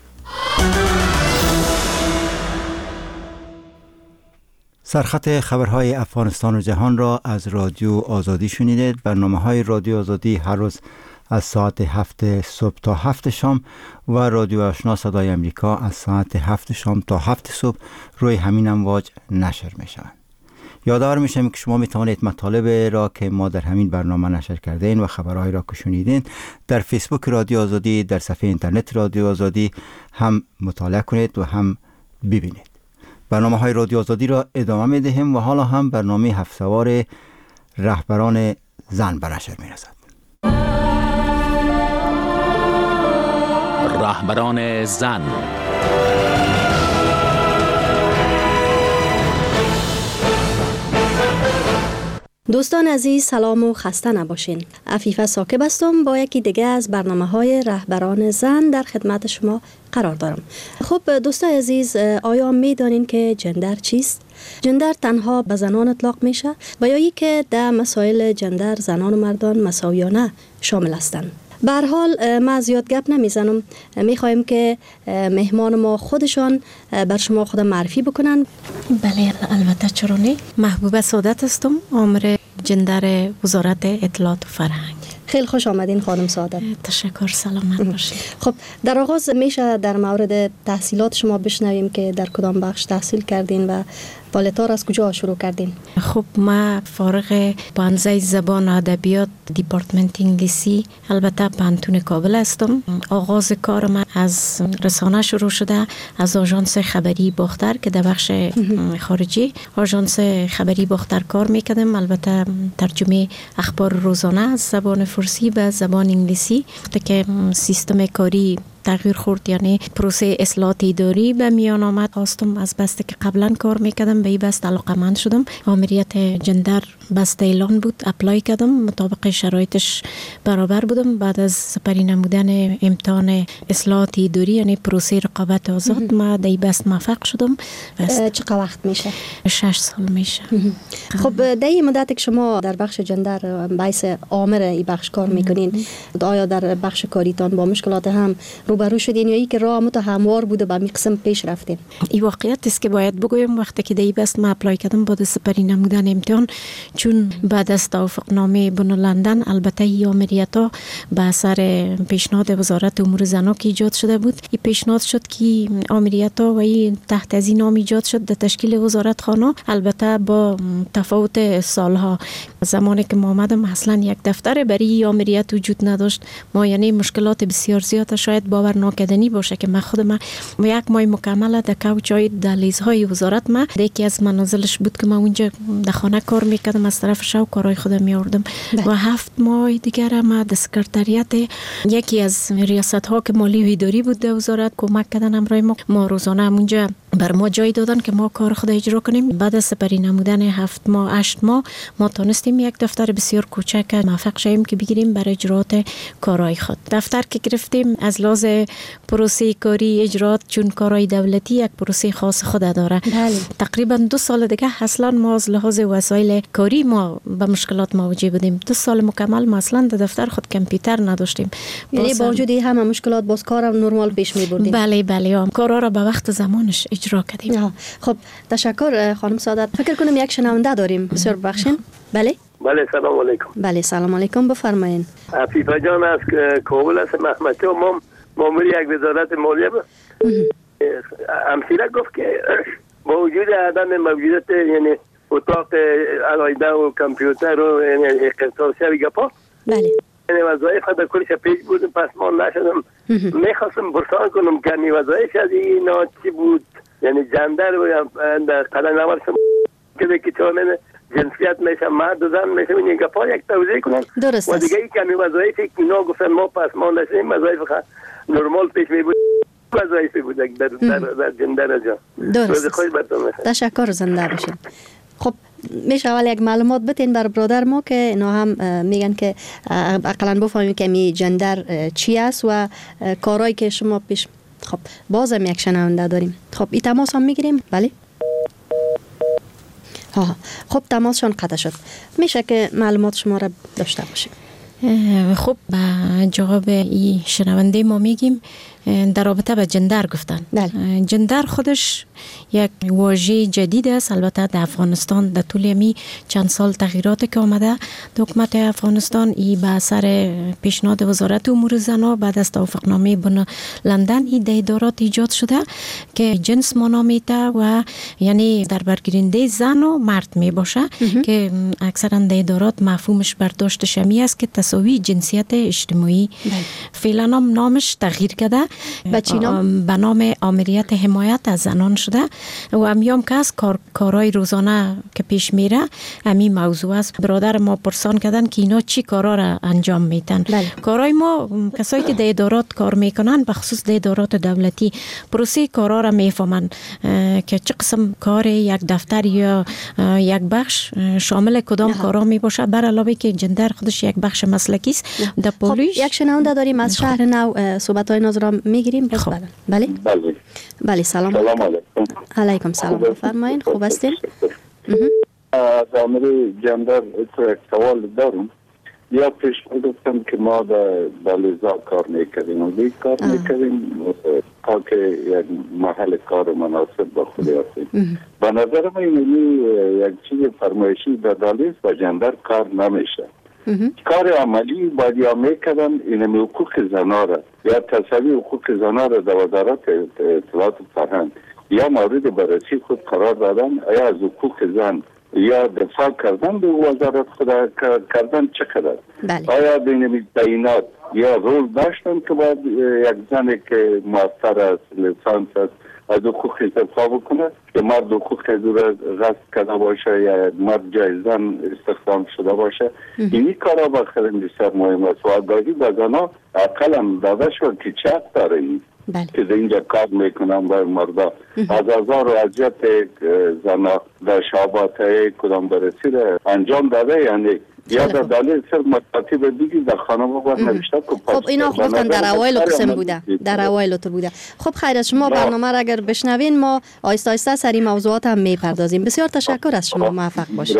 B: سرخط خبرهای افغانستان و جهان را از رادیو آزادی شنیدید. برنامه‌های رادیو آزادی هر روز از ساعت 7 صبح تا 7 شام و رادیو آشنا صدای امریکا از ساعت 7 شام تا 7 صبح روی همین امواج نشر می شوند. یادآور میشم که شما می توانید مطالب را که ما در همین برنامه نشر کردین و خبرهای را که شنیدین در فیسبوک رادیو آزادی، در صفحه اینترنت رادیو آزادی هم مطالعه کنید و هم ببینید. برنامه های رادیو آزادی را ادامه می دهیم و حالا هم برنامه هفته‌وار رهبران زن به نشر می رسد.
A: رهبران زن.
D: دوستان عزیز، سلام و خسته نباشین. عفیفه ساکب هستم با یکی دیگه از برنامه‌های رهبران زن در خدمت شما قرار دارم. خب دوستان عزیز، آیا می‌دانین که جندر چیست؟ جندر تنها به زنان اطلاق میشه و یا ای که در مسائل جندر زنان و مردان مساویانه شامل هستند. به هر حال ما زیاد گپ نمیزنم، میخوایم که مهمان ما خودشان بر شما خود معرفی بکنن.
E: بله البته چرا نه. محبوبه سعادت هستم، آمر جندر وزارت اطلاعات و فرهنگ.
D: خیلی خوش آمدین خانم سعادت.
E: تشکر، سلامت باشید.
D: خب در آغاز میشه در مورد تحصیلات شما بشنویم که در کدام بخش تحصیل کردین و بالاتر از کجا شروع کردین؟
E: خب ما فارغ پانزه زبان و ادبیات دیپارتمنت انگلیسی البته پانتون کابل هستم. آغاز کار من از رسانه شروع شده، از آژانس خبری باختر که در بخش خارجی آژانس خبری باختر کار میکردم. البته ترجمه اخبار روزانه از زبان فارسی به زبان انگلیسی وقتی که سیستم کاری تغییر خورد، یعنی پروسه اصلاحات اداری به میان آمد، خواستم از بسته که قبلا کار میکردم به این بست علاقمند شدم. آمریت جندر بسته اعلان بود، اپلای کردم، مطابق شرایطش برابر بودم. بعد از سپری نمودن امتحان اصلاحات اداری یعنی پروسه رقابت آزاد ما در این بست موفق شدم.
D: چقدر وقت میشه؟
E: 6 سال میشه.
D: خب در این مدت که شما در بخش جندر باعث آمر این بخش کار میکنین، آیا در بخش کاریتان با مشکلات هم روبرو شدین یا ای که راه مت هموار بوده به می قسم پیش رفتین؟
E: این واقعیت است که باید بگویم وقتی که دی بست ما اپلای کردم بعد از سپری نمودن امتحان، چون بعد از توافقنامه بن لندن البته این آمریتا به اثر پیشنهاد وزارت امور زنان که ایجاد شده بود، این پیشنهاد شد که آمریتا و این تحت از این نام ایجاد شد در تشکیل وزارت خانه. البته با تفاوت سالها، زمانی که ما آمدم اصلا یک دفتر برای آمریت وجود نداشت. ما یعنی مشکلات بسیار زیاد شاید باور ناکردنی باشه که من خودم یک ماه مکمل در کوچای دهلیزهای وزارت ما یکی از منازلش بود که من اونجا در خانه کار میکردم، از طرف شو کارهای خودم میاردم و 7 ماه دیگر ما در سکرتریات یکی از ریاست ها که مالی و اداری بود در وزارت کمک کردن. امرای ما روزانه اونجا بر ما جای دادن که ما کار خود اجرا کنیم. بعد از سپری نمودن 7 ماه 8 ماه ما تونستیم یک دفتر بسیار کوچک موفق شیم که بگیریم برای اجرات کارهای خود. دفتر که گرفتیم از لحاظ پروسه کاری اجرات، چون کارهای دولتی یک پروسه خاص خود داره. تقریبا 2 سال دیگه اصلا ما از لحاظ وسایل کاری ما به مشکلات مواجه بودیم. 2 سال مکمل ما اصلا در دفتر خود کامپیوتر نداشتیم.
D: یعنی با وجود همه مشکلات باز کار نرمال پیش می‌بردیم.
E: بله کارا را به وقت زمانش اجرا کردیم.
D: خب تشکر خانم سعادت. فکر کنم یک شنونده داریم. بسیار بخشین. بله
F: سلام علیکم.
D: بله سلام علیکم، بفرمایید.
F: عفیفه جان از کابل است. محمد ما مامور یک وزارت مالیه امثله گفت که با وجود عدم موجودیت یعنی اتاق علایده و کامپیوتر و اختصاصی گپا،
D: بله
F: یعنی وظایف خود کلش پیش بود. پس ما نشدم میخواستم پرسان کنم که این وظایف از اینا چی بود، یعنی جندر و در قلم نوار که چون جنسیت میشه مرد و زن میشه این گپا یک توضیح کنم.
D: درست
F: و دیگه ای که همین وظایفی که اینا گفتن ما پس ما نشدیم وظایف نرمال پیش می بود وظایفی بود در جندر جا.
D: درست. تشکر، زنده باشید. خب میشه اول یک معلومات بتین بر برادر ما که اینا هم میگن که اقلا بفهمیم که می جندر چی است و کارهایی که شما پیش. خب بازم یک شنونده داریم. خب این تماس هم میگیریم. بله خب تماسشان قطع شد. میشه که معلومات شما را داشته باشیم.
E: خب به جواب این شنونده ما میگیم در رابطه به جندر گفتن. جندر خودش یک واژه جدید است. البته در افغانستان در طول می چند سال تغییراتی که آمده در حکومت افغانستان ای به اثر پیشنهاد وزارت امور زنان بعد از توافقنامه بن لندن این ادارات ایجاد شده که جنس معنا میده و یعنی در برگیرنده زن و مرد می باشه که اکثرا ادارات مفهومش برداشت شمی است که تساوی جنسیت اجتماعی. فعلا نامش تغییر کرده به نام آمریت حمایت از زنان شده و امیام که از کارهای روزانه که پیش میره همین موضوع است. برادر ما پرسان کردن که اینا چی کارا را انجام میتن. کارهای ما کسایی که در ادارات کار میکنن به خصوص در ادارات دولتی پروسه کارا را میفهمن که چه قسم کار یک دفتر یا یک بخش شامل کدام کارا می باشه، بر علاوه که جندر خودش یک بخش مسلکی است. در پولیس
D: یک شنونده داریم از شهر نو صحبت های ناز را میگیریم. بله بله سلام علیکم. سلام بفرمایید. خوب هستین؟
Y: از امر جندر یک سوال دارم. یا پیش گفتم که ما در لیزا کار میکردیم و دیگه کار میکردیم تا که یک محل کار مناسب با خود هستیم. به نظر من یک چیز فرمایشی در دالیز و جندر کار نمیشه. کار عملی باید یا میکردن این حقوق زنها را یا تصوی حقوق زنها را در وزارت اطلاعات فرهنگ یا مورد بررسی خود قرار دادن. یا از حقوق زن یا دفاع کردن به وزارت خود کردن چقدر؟ آیا بین تعیینات یا رول داشتن که باید یک زنی که ماستر است لیسانس است از حقوق دفاع بکنه که مرد حقوق دور غصب کرده باشه یا مرد جای زن استخدام شده باشه. اینی کارا بخیرین بسیار مهم است و آگاهی به زنها اقلا داده شد که چه داره این که در اینجا کار میکنم برای مردا. از هزار و اذیت زنها در شعبات کدام برسی را انجام داده، یعنی یا در دلیل صرف مطاطب دیگی در خانه باید نوشته که
D: خب اینا گفتن در اوایل قسم بوده، در اوایل تو بوده. خب خیر از شما برنامه را اگر بشنوین ما آیسته آیسته سری موضوعات هم میپردازیم. بسیار تشکر از شما، موفق باشید.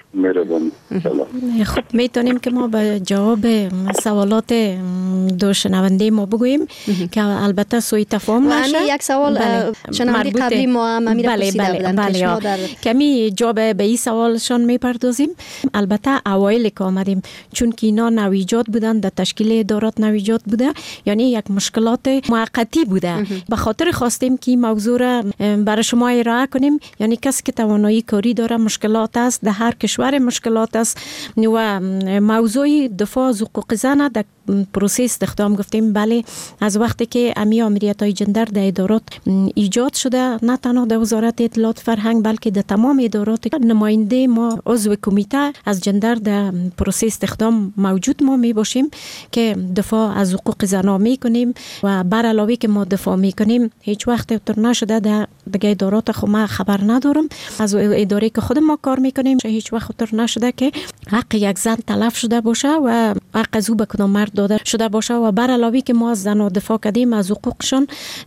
E: خب میتونیم که ما به جواب سوالات دو شنونده ما بگوییم که البته سوء تفاهم نشه.
D: یک سوال شنونده قبلی ما هم امیر پرسیده بودن که شما در
E: کمی جواب به این سوالشان میپردازیم. البته اوایل که آمدیم چون که اینا نویجات بودن در تشکیل ادارات نویجات بوده، یعنی یک مشکلات موقتی بوده. به خاطر خواستیم که این موضوع را برای شما ارائه کنیم. یعنی کسی که توانایی کاری داره مشکلات است، در هر کشور مشکلات است و موضوع دفاع از حقوق زن در پروسه استخدام گفتیم بله از وقتی که امی آمریت‌های جندر در ادارات ایجاد شده نه تنها در وزارت اطلاعات فرهنگ بلکه در تمام ادارات نماینده ما عضو کمیته از جندر در پروسه استخدام موجود ما می باشیم که دفاع از حقوق زنان می کنیم و بر علاوه که ما دفاع می کنیم هیچ وقت تر نشده در دیگه ادارات خود ما خبر ندارم از اداره که خود ما کار می کنیم هیچ وقت تر نشده که حق یک زن تلف شده باشه و حق از او به کدام مرد داده شده باشه و بر علاوه که ما از زنان دفاع کردیم از حقوقشان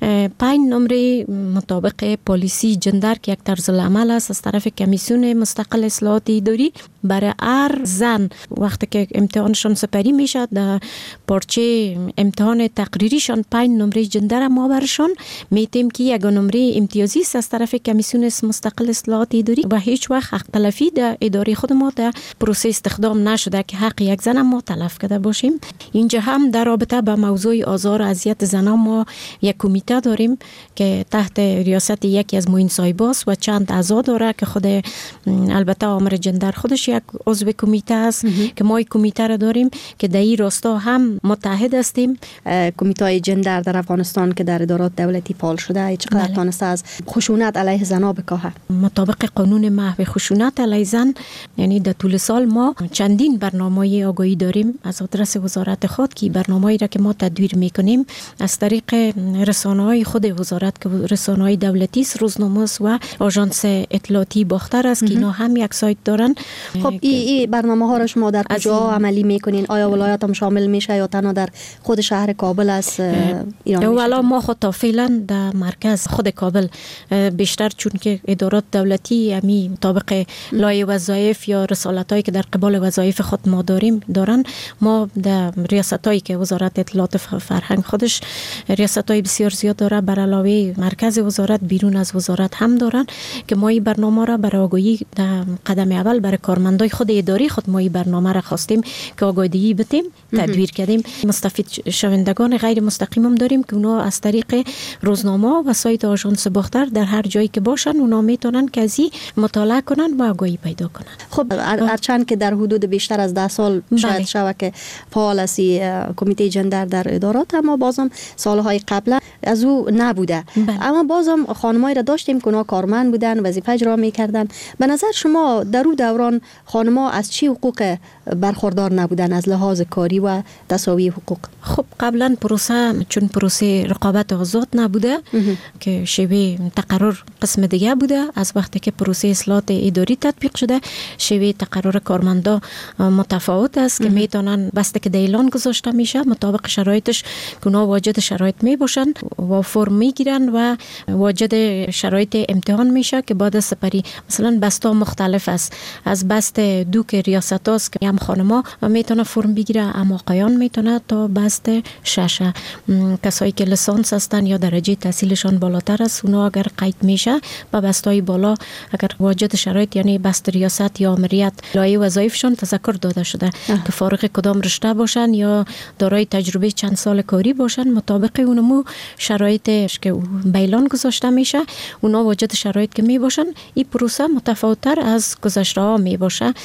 E: 5 نمره مطابق پالیسی جندر که یک طرز العمل است از طرف کمیسیون مستقل اصلاحات اداری برای هر زن وقتی که امتحانشان سپری میشه در پارچه امتحان تقریریشان 5 نمره جندر ما برشان میتیم که یک نمره امتیازی است از طرف کمیسیون مستقل اصلاحات اداری و هیچ وقت حق تلفی در اداره خود ما در پروسه استخدام نشده که حق یک زن ما تلف کرده باشیم. اینجا هم در رابطه با موضوع آزار و اذیت زنان ما یک کمیته داریم که تحت ریاست یکی از معین صاحباست و چند اعضا داره که خود البته آمر جندر خودش یک عضو کمیته است که ما کمیته را داریم که در این راستا هم متحد هستیم.
D: کمیته جندر در افغانستان که در ادارات دولتی فعال شده چقدر تانسته از خشونت علیه زنان بکاهه؟
E: مطابق قانون محو خشونت علیه زن یعنی در طول سال ما چندین برنامه آگاهی داریم از آدرس وزارت خود که برنامه‌ای را که ما تدویر میکنیم از طریق رسانه‌های خود وزارت که رسانه‌های دولتی است، روزنامه است و آژانس اطلاعاتی باختر است که اینا هم یک سایت دارن.
D: خب این برنامه ها را شما در کجا عملی میکنین؟ آیا ولایات هم شامل میشه یا تنها در خود شهر کابل است ایران؟
E: والا ما خود تا فعلا در مرکز خود کابل بیشتر چون که ادارات دولتی امی مطابق لایحه وظایف یا رسالتایی که در قبال وظایف خود ما دارن ما در ریاستایی که وزارت اطلاعات فرهنگ خودش ریاستای بسیار زیاد داره بر علاوه مرکز وزارت بیرون از وزارت هم دارن که ما این برنامه را برای آگاهی در قدم اول برای کارمندای خود اداری خود ما این برنامه را خواستیم که آگاهی بدیم تدویر کردیم. مستفید شوندگان غیر مستقیم هم داریم که اونا از طریق روزنامه و سایت آژانس باختر در هر جایی که باشن اونا میتونن که از این مطالعه کنن و آگاهی پیدا کنن.
D: خب هرچند که در حدود بیشتر از 10 سال شاید شوه که فعال است کمیته جندر در ادارات اما بازم سالهای قبل از او نبوده. اما بازم خانمایی را داشتیم که اونا کارمند بودن وظیفه اجرا میکردن. به نظر شما در اون دوران خانم‌ها از چی حقوق برخوردار نبودن از لحاظ کاری و تساوی حقوق؟
E: خب قبلا چون پروسه رقابت آزاد نبوده که شیوه تقرر قسم دیگه بوده، از وقتی که پروسه اصلاحات اداری تطبیق شده شیوه تقرر کارمندا متفاوت است که میتونن بسته که اعلان گذاشته میشه مطابق شرایطش که اونا واجد شرایط می باشن و فرم میگیرن و واجد شرایط امتحان میشه که بعد سپری مثلا بسته مختلف است از بست دوک ریاست است که هم خانما میتونه فرم بگیره اما آقایان میتونه تا بست 6. کسایی که لیسانس هستن یا درجه تحصیلشان بالاتر است اونا اگر قید میشه با بستای بالا اگر واجد شرایط یعنی بست ریاست یا آمریت لایحه وظایفشان تذکر داده شده که فارغ کدام رشته باشن یا دارای تجربه چند سال کاری باشن مطابق اونمو شرایطش که بیلان گذاشته میشه اونا واجد شرایط که می باشن این پروسه متفاوت‌تر از گذشته ها می باشه.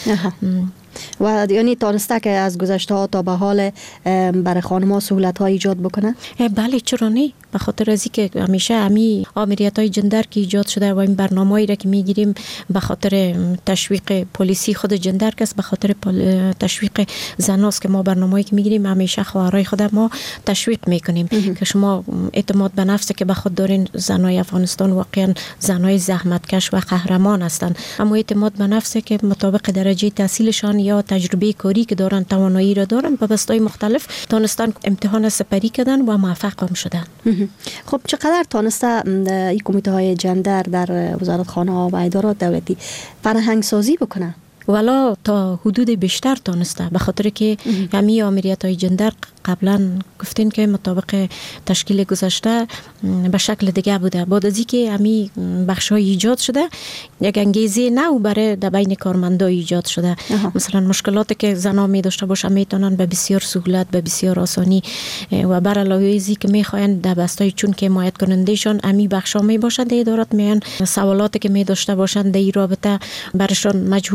D: و یعنی تانسته که از گذشته ها تا به حال برای خانم‌ها سهولت‌ها ایجاد بکنه؟
E: بله چرا نه؟ به خاطر از که همیشه امی آمریت‌های جندر که ایجاد شده و این برنامه‌ای را که میگیریم به خاطر تشویق پلیسی خود جندر که به خاطر تشویق زناست که ما برنامه‌ای که میگیریم همیشه خواهرای خود ما تشویق میکنیم که شما اعتماد به نفس که به خود دارین. زنای افغانستان واقعا زنای زحمتکش و قهرمان هستند اما اعتماد به نفس که مطابق درجه تحصیلشان یا تجربه کاری که دارن توانایی را دارن به بستای مختلف تانستن امتحان سپری کردن و موفق هم شدن.
D: خب چقدر تانسته این کمیته های جندر در وزارت خانه ها و ادارات دولتی فرهنگ سازی بکنه؟
E: والا تا حدود بیشتر تانسته به خاطر که همی آمریت‌های جندر قبلا گفتین که مطابق تشکیل گذشته به شکل دیگه بوده. بعد از اینکه همی بخش‌های ایجاد شده یک انگیزه نو برای در بین کارمندا ایجاد شده. مثلا مشکلاتی که زنا می داشته باشه میتونن به بسیار سهولت به بسیار آسانی و بر علاوه ازی که میخواین در بستای چون که حمایت کنندهشون همی بخشا می باشند ادارات میان سوالاتی که می داشته باشند در این رابطه برشان مجهول می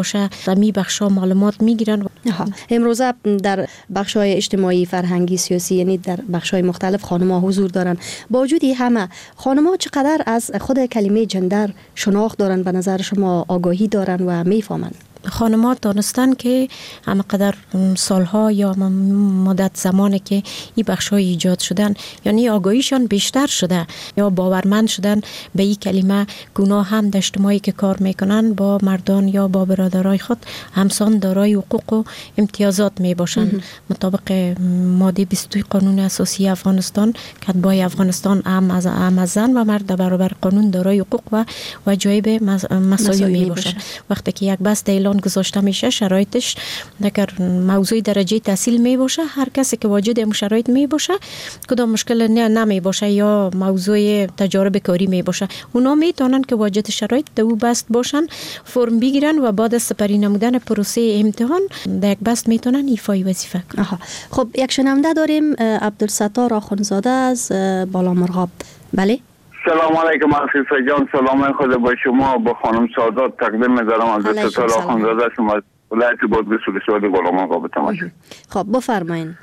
E: باشه می بخشا معلومات میگیرن.
D: امروزه در بخش‌های اجتماعی، فرهنگی، سیاسی، یعنی در بخش‌های مختلف خانم‌ها حضور دارن. با وجود همه خانم‌ها چقدر از خود کلمه جندر شناخت دارن، به نظر شما آگاهی دارن و میفهمن؟
E: خانم‌ها دانستن که همقدر سالها یا مدت زمانی که این بخش‌های ایجاد شدن، یعنی آگاهیشان بیشتر شده یا باورمند شدن به این کلمه. گناه هم در اجتماعی که کار میکنن با مردان یا با برادرای خود همسان دارای حقوق و امتیازات می باشند. مطابق ماده 22 قانون اساسی افغانستان، کتبای افغانستان هم از زن و مرد در برابر قانون دارای حقوق و جایب مساوی می باشند. وقتی که یک بست اعلان گذاشته میشه، شرایطش اگر موضوع درجه تحصیل می باشه، هر کسی که واجد این شرایط می باشه، کدام مشکل نمی باشه یا موضوع تجارب کاری می باشه، اونا میتونن که واجد شرایط در او بست باشن، فرم بگیرن و بعد از سپری نمودن پروسه امتحان در یک بست میتونن ایفای وظیفه کنن.
D: خب یک شنونده داریم، عبدالستار آخونزاده از بالامرغاب. بله.
G: سلام علیکم عفیفه جان، سلام خود با شما، با خانم سادات تقدیم می‌دارم. عبدالستار آخونزاده شما ولایت بادغیس ولسوالی بالامرغاب تماشا.
D: خب بفرمایید.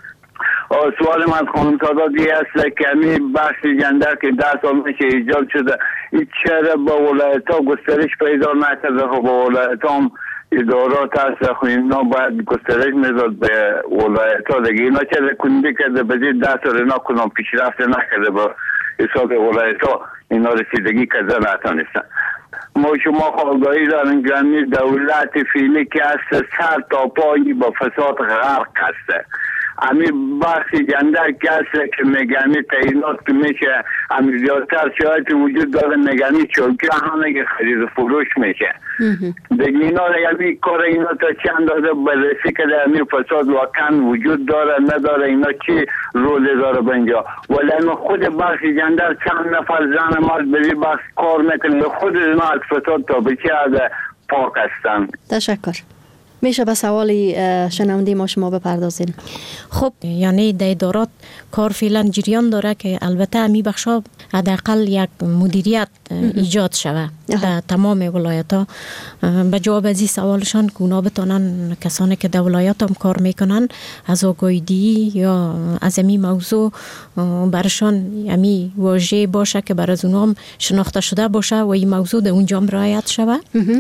G: سوال من از خانم سادات این است که همین بحث جندر که 10 سال میشه ایجاد شده، این چرا با ولایت ها گسترش پیدا نکرده؟ خب با ولایت هم ادارات هست، خب اینا باید گسترش میداد به ولایت ها دیگه. اینا چرا کنده کرده به 10 سال اینا کنم پیشرفت نکرده با حساب ولایت ها، اینا رسیدگی کرده نتانستن. ما شما آگاهی داریم که دولت فعلی که هست سر تا پایی با فساد غرق هسته. همین بحث جندر که هست که میگنی تعینات که میشه، همین زیادتر شاید وجود داره میگنی چوکی همه که خرید فروش میشه دیگه. اینا همین کار اینا تا چند داده بررسی که در همین فساد واقعا وجود داره نداره، اینا چی رولی داره بنجا. ولی خود بحث جندر چند نفر زن مرد بری بحث کار میکنه، خود اینا از فساد تا به چه از پاک هستن.
D: تشکر. میشه به سوالی شنونده ما شما بپردازین؟
E: خب یعنی در ادارات کار فعلا جریان داره که البته امی بخشا حداقل یک مدیریت ایجاد شوه در تمام ولایت ها. به جواب از این سوالشان که اونا بتانن کسانی که در ولایت هم کار میکنن از آگاهی یا از امی موضوع برشان امی واژه باشه که بر از اونا هم شناخته شده باشه و این موضوع در اونجا هم رعایت شوه.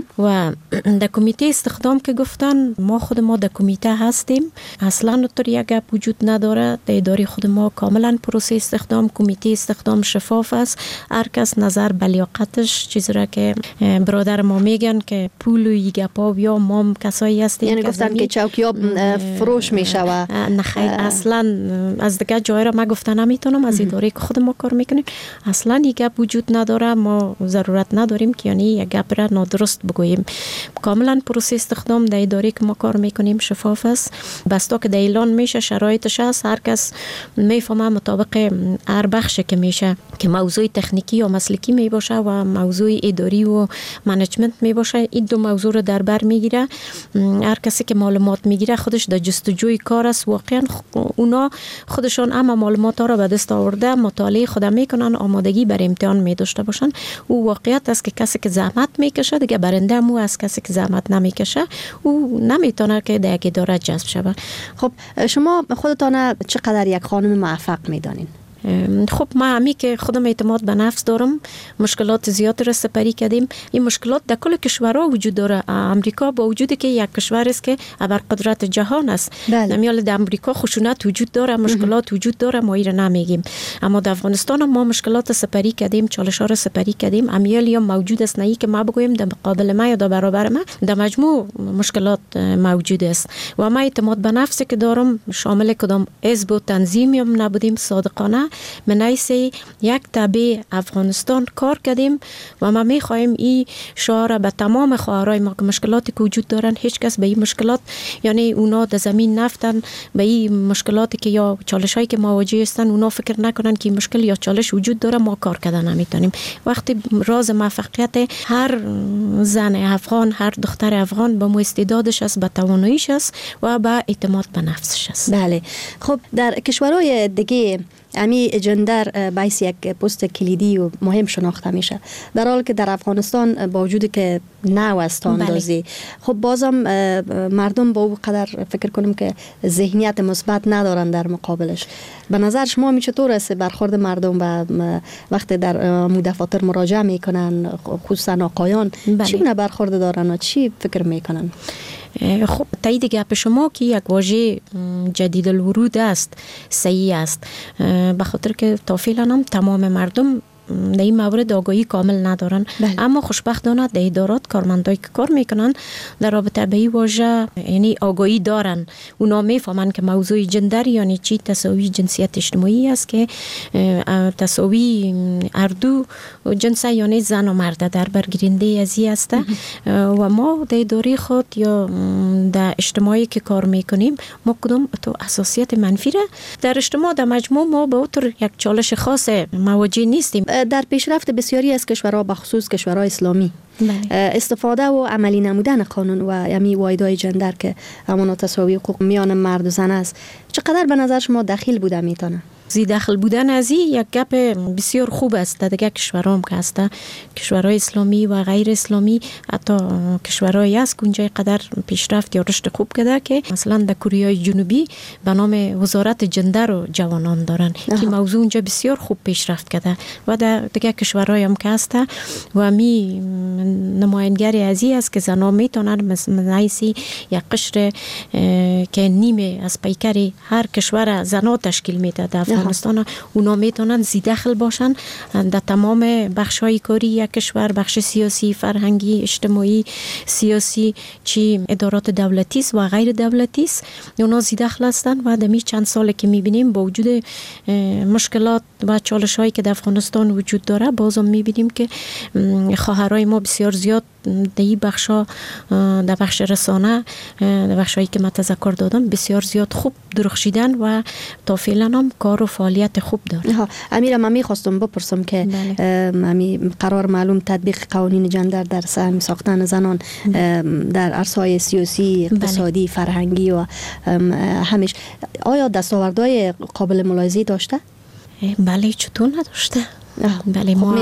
E: و در کمیته استخدام که گفتن، ما خود ما در کمیته هستیم، اصلا اونطور یک گپ وجود نداره. در اداره خود ما کاملا پروسه استخدام، کمیته استخدام شفاف است. هر کس نظر بلیاقتش، چیزی را که برادر ما میگن که پول و گپا یا ما کسایی هستیم،
D: یعنی گفتن که چوکی‌ها فروش میشه و
E: نخیر اصلا از دیگه جای را ما گفتن نمیتونم. از اداره که خود ما کار میکنیم اصلا یک گپ وجود نداره. ما ضرورت نداریم که یعنی یک گپ را نادرست بگوییم. کاملا پروسه استخدام در اداره که ما کار میکنیم شفاف است. بستا که در اعلان میشه شرایطش هست، هر کس میفهمه مطابق هر بخش که میشه که موضوع تکنیکی یا مسلکی می باشه و موضوع اداری و منیجمنت می باشه، این دو موضوع رو در بر میگیره. هر کسی که معلومات میگیره خودش در جستجوی کار است. واقعا اونا خودشان اما معلومات ها را به دست آورده مطالعه خود میکنن، آمادگی بر امتحان می داشته باشن. او واقعیت است که کسی که زحمت میکشه دیگه برنده مو از کسی که زحمت نمیکشه او نمیتونه که در یک اداره جذب شود.
D: خب شما خودتان چقدر یک خانم موفق میدانین؟
E: خب ما همی که خودم اعتماد به نفس دارم، مشکلات زیاد را سپری کردیم. این مشکلات در کل کشورها وجود داره. امریکا با وجودی که یک کشور است که ابرقدرت جهان است، نمیال در امریکا خشونت وجود داره، مشکلات وجود داره، ما ایره نمیگیم. اما در افغانستان ما مشکلات سپری کردیم، چالش‌ها را سپری کردیم. امیال یا موجود است، نه که ما بگویم در مقابل ما یا در برابر ما، در مجموع مشکلات موجود است. و ما اعتماد به نفسی که دارم شامل کدام حزب و تنظیمی هم نبودیم، صادقانه من ایسی یک تابع افغانستان کار کردیم و ما میخواهیم این شعار به تمام خواهرای ما که مشکلاتی که وجود دارن هیچ کس به این مشکلات، یعنی اونا در زمین نفتن به این مشکلاتی که یا چالش هایی که مواجه هستن، اونا فکر نکنن که مشکل یا چالش وجود داره ما کار کردن نمیتونیم. وقتی راز موفقیت هر زن افغان، هر دختر افغان به استعدادش است، به تواناییش است و به اعتماد به نفسش است.
D: بله. خب در کشورهای دیگه امی جندر باعث یک پست کلیدی و مهم شناخته میشه، در حالی که در افغانستان با وجود که نو است اندازی خب بازم مردم با او قدر فکر کنم که ذهنیت مثبت ندارن در مقابلش. به نظر شما می چطور است برخورد مردم و وقتی در دفاتر مراجعه میکنن خصوصا آقایان چی برخورد دارن و چی فکر میکنن؟
E: خب تایید گپ شما که یک واژه جدید الورود است صحیح است، به خاطر که تا فعلا هم تمام مردم در این مورد آگاهی کامل ندارن. اما خوشبختانه در ادارات کارمندایی که کار میکنن در رابطه به این واژه یعنی آگاهی دارن، اونا میفهمن که موضوع جندر یعنی چی، تساوی جنسیت اجتماعی است که تساوی اردو جنس یعنی زن و مرد در برگیرنده ازی است. و ما در اداره خود یا در اجتماعی که کار میکنیم ما کدام تو اساسیت منفی را در اجتماع در مجموع ما به طور یک چالش خاص مواجه نیستیم.
D: در پیشرفت بسیاری از کشورها به خصوص کشورهای اسلامی استفاده و عملی نمودن قانون و یعنی واحدهای جندر که همون تساوی حقوق میان مرد و زن است چقدر به نظر شما دخیل بوده میتونه؟
E: زی داخل بودن از این یک گپ بسیار خوب است در دیگه کشورها هم که هست، کشورهای اسلامی و غیر اسلامی، حتی کشورهایی است که اونجا قدر پیشرفت یا رشد خوب کرده که مثلا در کره جنوبی به نام وزارت جندر و جوانان دارن که موضوع اونجا بسیار خوب پیشرفت کرده و در دیگه کشورهای هم که هست و می نمایندگی از این است که زنان میتونن مثلا یک قشر که نیمه از پیکر هر کشور زنان تشکیل میده در افغانستان، اونا میتونن زی دخل باشن در تمام بخش‌های کاری یک کشور، بخش سیاسی، فرهنگی، اجتماعی، سیاسی، چی ادارات دولتی است و غیر دولتی است، اونا زی دخل هستن و در چند سالی که میبینیم با وجود مشکلات و چالش‌هایی که در افغانستان وجود داره بازم میبینیم که خواهرای ما بسیار زیاد در این بخشا، در بخش رسانه، در بخشایی که من تذکر دادم بسیار زیاد خوب درخشیدن و تا فعلا هم کار و فعالیت خوب داره.
D: امیرا من میخواستم بپرسم که قرار معلوم تطبیق قوانین جندر در سهم ساختن زنان در عرصه‌های سیاسی، اقتصادی، فرهنگی و همیش آیا دستاوردهای قابل ملاحظه داشته؟
E: بله، چطور نداشته؟ بله، ما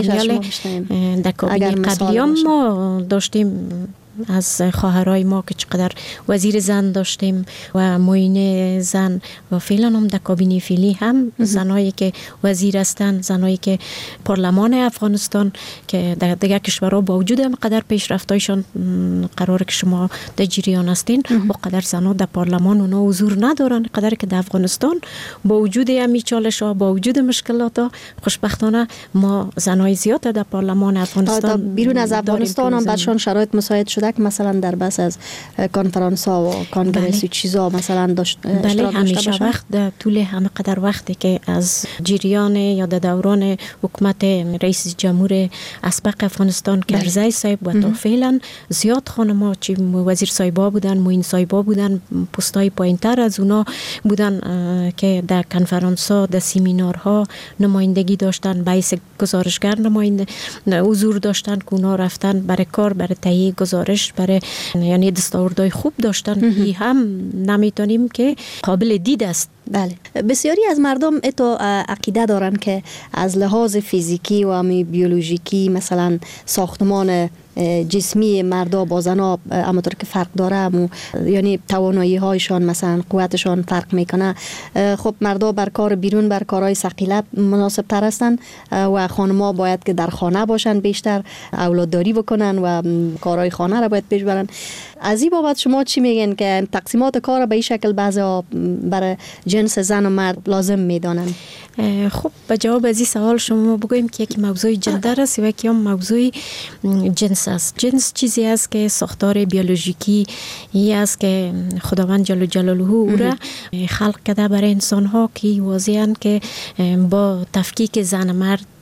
E: در کابینه قبلی هم ما داشتیم از خواهرای ما که چقدر وزیر زن داشتیم و معین زن و فعلا هم در کابینه فعلی هم زنایی که وزیر هستند، زنایی که پارلمان افغانستان که در دیگر کشورها با وجود هم قدر پیشرفتایشان قراره که شما در جریان هستین و قدر زنها در پارلمان اونا حضور ندارن، قدر که در افغانستان با وجود همی چالش ها، با وجود مشکلات ها خوشبختانه ما زنای زیاد در پارلمان افغانستان
D: بیرون از افغانستان هم برشان شرایط مساعد شده که مثلا در بس از کنفرانس ها و کانگرس و چیزا مثلا
E: بله، همیشه وقت در طول همه قدر وقتی که از جریان یا در دوران حکومت رئیس جمهور اسبق افغانستان کرزی صاحب و تا فعلا زیاد خانم‌ها چی وزیر صاحبا بودن، معین صاحبا بودن، پستای پایین‌تر از اونا بودن که در کنفرانس ها، در سیمینارها نمایندگی داشتن، باعث گزارشگر نماینده حضور داشتن که اونا رفتن برای کار، برای تهیه گزارش، برای یعنی دستاوردهای خوب داشتن. این هم نمیتونیم که قابل دید است.
D: بله، بسیاری از مردم اتو عقیده دارن که از لحاظ فیزیکی و بیولوژیکی مثلا ساختمان جسمی مردا با زنا همونطور که فرق داره، یعنی توانایی هایشان مثلا قوتشان فرق میکنه. خب مردا بر کار بیرون، بر کارهای ثقیله مناسب تر هستن و خانم‌ها باید که در خانه باشن، بیشتر اولادداری بکنن و کارهای خانه را باید پیش برن. از این بابت شما چی میگن که تقسیمات کار به این شکل بعضا برای جنس زن و مرد لازم میدانن؟
E: خب به جواب از این سوال شما بگویم که یک موضوع جندر است و یکی هم موضوع جنس است. جنس چیزی است که ساختار بیولوژیکی ای است که خداوند جل جلاله او را خلق کرده برای انسان ها که واضحاً که با تفکیک زن مرد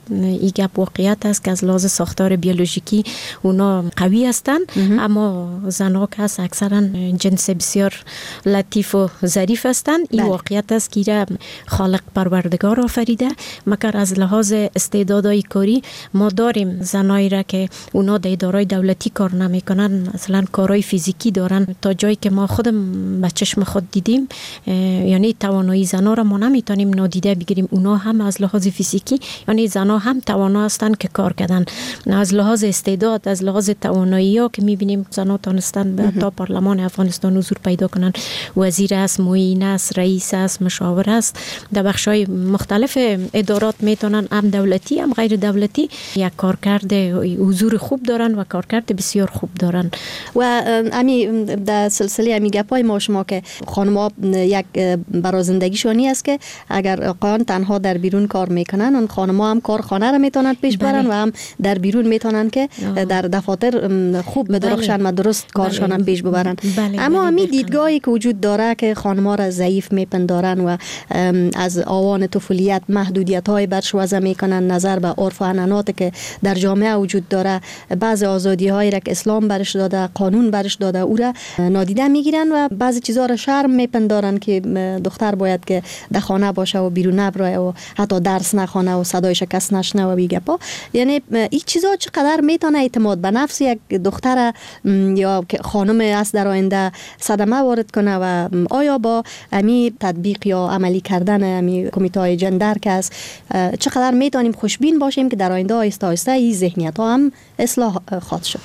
E: این گپ واقعیت است که از لحاظ ساختار بیولوژیکی اونا قوی هستند، اما زنها که هست اکثرا جنس بسیار لطیف و ظریف هستند. این واقعیت است که خالق پروردگار آفریده، مگر از لحاظ استعدادهای کاری ما داریم زنایی را که اونا در ادارای دولتی کار نمیکنن، مثلا کارهای فیزیکی دارن، تا جایی که ما خودم به چشم خود دیدیم، یعنی توانایی زنا را ما نمیتونیم نادیده بگیریم. اونا هم از لحاظ فیزیکی، یعنی زنا هم توانا هستن که کار کردن، از لحاظ استعداد، از لحاظ توانایی ها که میبینیم زنا تانستن به تا پارلمان افغانستان حضور پیدا کنن، وزیر است، معین است، رئیس است، مشاور است، در بخش‌های مختلف ادارات میتونن، هم دولتی هم غیر دولتی، یک کارکرد حضور خوب دارن و کارکرد بسیار خوب دارن.
D: و امی در سلسله امی گپای ما شما که خانم‌ها یک برای زندگیشانی است که اگر آقایان تنها در بیرون کار میکنن، اون خانم‌ها هم کار خانه را میتونن پیش برن و هم در بیرون میتونن که در دفاتر خوب بدرخشن و درست کارشان هم پیش ببرن. اما امی دیدگاهی که وجود داره که خانم‌ها را ضعیف میپندارن و از آوان طفولیت محدودیت‌های برش وضع میکنن، نظر به عرف و عنعنات که در جامعه وجود داره، بعضی آزادی‌هایی را که اسلام برش داده، قانون برش داده، او را نادیده میگیرن و بعضی چیزا را شرم میپندارن که دختر باید که در خانه باشه و بیرون نبره و حتی درس نخونه و صدایش کس نشنوه و بیگپا. یعنی این چیزا چقدر میتونه اعتماد به نفس یک دختر یا خانم است در آینده صدمه وارد کنه و آیا با امی تطبیق یا عملی کردن امی کمیته جندر که است چقدر میتونیم خوشبین باشیم که در آینده آهسته آهسته این ذهنیت ها هم اصلاح خواهد شد؟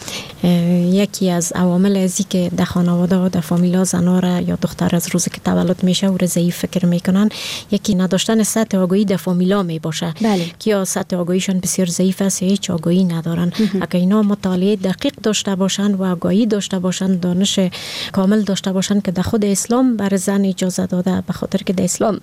E: یکی از عوامل ازی که در خانواده و در فامیلا زنا را یا دختر از روزی که تولد میشه او را ضعیف فکر میکنن، یکی نداشتن سطح آگاهی در فامیلا می باشه که یا سطح آگاهیشان بسیار ضعیف است یا هیچ آگاهی ندارن. اگر اینا مطالعه دقیق داشته باشن و آگاهی داشته باشن، دانش کامل داشته باشن که در خود اسلام بر زن اجازه داده، به خاطر که در اسلام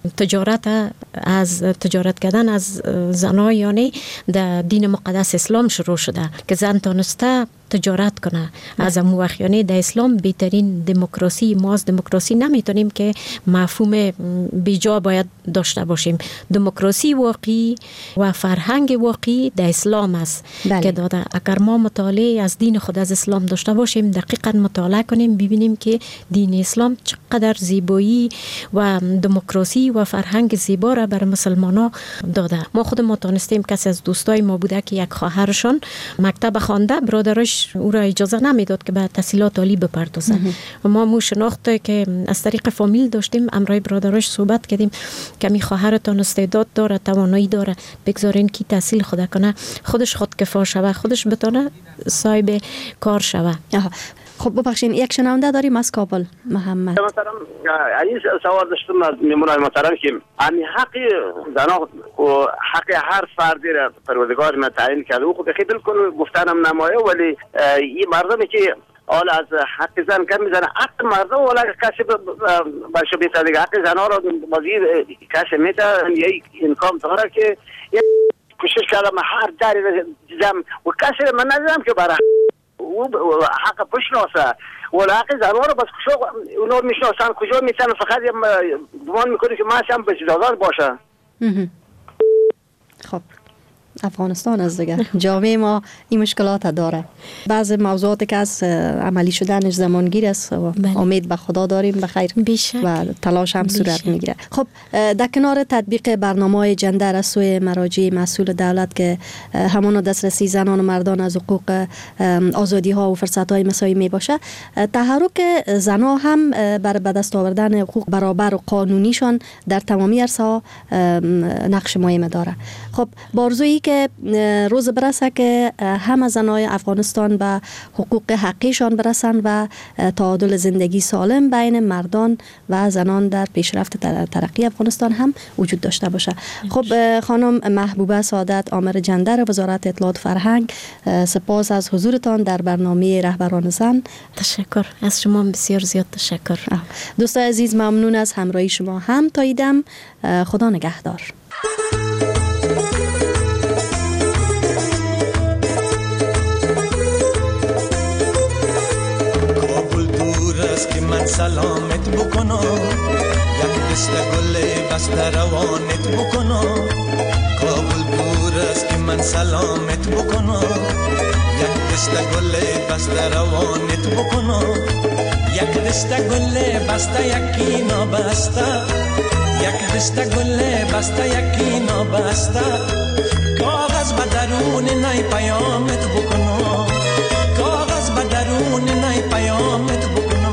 E: تجارت کردن از زنا یعنی در دین مقدس اسلام شروع شده که زن تانسته تجارت کنه از وقت. یعنی در اسلام بهترین دموکراسی، ما از دموکراسی نمیتونیم که مفهوم بیجا باید داشته باشیم. دموکراسی واقعی و فرهنگ واقعی در اسلام است که داده. اگر ما مطالعه از دین خود از اسلام داشته باشیم، دقیقاً مطالعه کنیم، ببینیم که دین اسلام چقدر زیبایی و دموکراسی و فرهنگ زیبا را بر مسلمان‌ها داده. ما خود ما تونستیم، کسی از دوستای ما بوده که یک خواهرشون مکتب خوانده، برادرش او را اجازه نمیداد که به تحصیلات عالی بپردازه. ما مو شناخت که از طریق فامیل داشتیم، امرای برادرش صحبت کردیم که می خواهرتان استعداد داره، توانایی داره، بگذارین که تحصیل خود کنه، خودش خودکفا شوه، خودش بتونه صاحب کار شوه.
D: خب ببخشید یک شنونده داریم از کابل، محمد.
I: مثلا این سوال داشتم از میمونای محترم که همین حق زنا و حق هر فردی را پروردگار ما تعیین کرده و خود خیلی بالکل گفتنم نمایه، ولی این مردمی که حالا از حق زن کم میزنه، حق مردم ولی کسی برشو بیتا دیگه حق زنها را بازی کسی میتا یک امکان داره که کوشش کردم هر دری دیدم و کسی من ندیدم که برای حق بشناسه ولی حق زنها رو بس کجا اونا میشناسن، کجا میتونن، فقط گمان میکنه که ماش هم بسیار باشه.
D: خب افغانستان از دیگه جامعه ما این مشکلات داره، بعض موضوعاتی که از عملی شدنش زمانگیر است و امید به خدا داریم بخیر و تلاش هم صورت میگیره. خب در کنار تطبیق برنامه‌های جندر از سوی مراجع مسئول دولت که همون دسترسی زنان و مردان از حقوق آزادی ها و فرصت های مساوی می باشه، تحرک زنان هم بر به دست آوردن حقوق برابر و قانونیشان در تمامی عرصه ها نقش مهم داره. خب بارزویی که روز برسه که همه زنای افغانستان به حقوق حقیشان برسن و تعادل زندگی سالم بین مردان و زنان در پیشرفت ترقی افغانستان هم وجود داشته باشه. خب خانم محبوبه سعادت، آمر جندر وزارت اطلاعات فرهنگ، سپاس از حضورتان در برنامه رهبران زن.
E: تشکر از شما، بسیار زیاد تشکر.
D: دوستان عزیز ممنون از همراهی شما هم تا ایدم. خدا نگهدار.
J: که من سلامت بکنم، یک دست گل بسته روانت بکنم. کابل دور است که من سلامت بکنم، یک دست گل بسته روانت بکنم. یک دست گل بسته یکی نابسته، یک دست گل بسته یکی نابسته. کاغذ به درون نی پیامت بکنم، کاغذ به درون نی پیامت بکنم.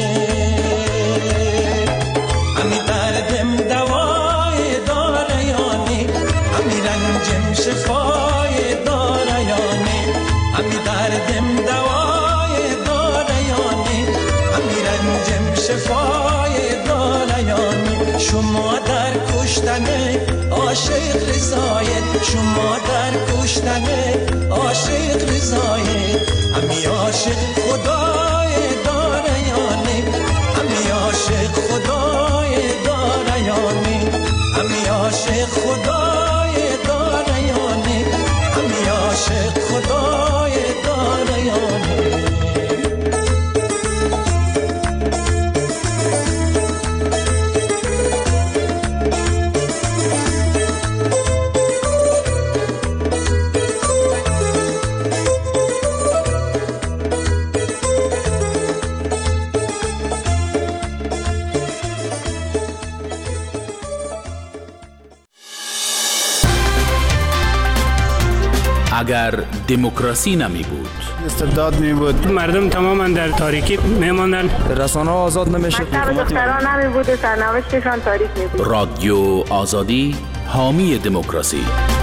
J: امی دردم دوای داره یانی، امی رنجم شفای داره یانی. امی دردم دوای داره یانی، امی رنجم شفای داره یانی. شما در کشتن عاشق رضایت، شما در کشتن عاشق رضایت. امی عاشق خدای داره یانی، امی عاشق خدای داره یانی. امی عاشق خدای داره یانی، امی عاشق خدای داره یانی.
A: اگر دموکراسی نمی بود،
K: استبداد می بود،
L: مردم تماما در تاریکی می ماندن،
K: رسانه ها آزاد نمی شد،
M: دختران نمی بود و سرنوشتشان تاریک می بود.
A: رادیو آزادی حامی دموکراسی.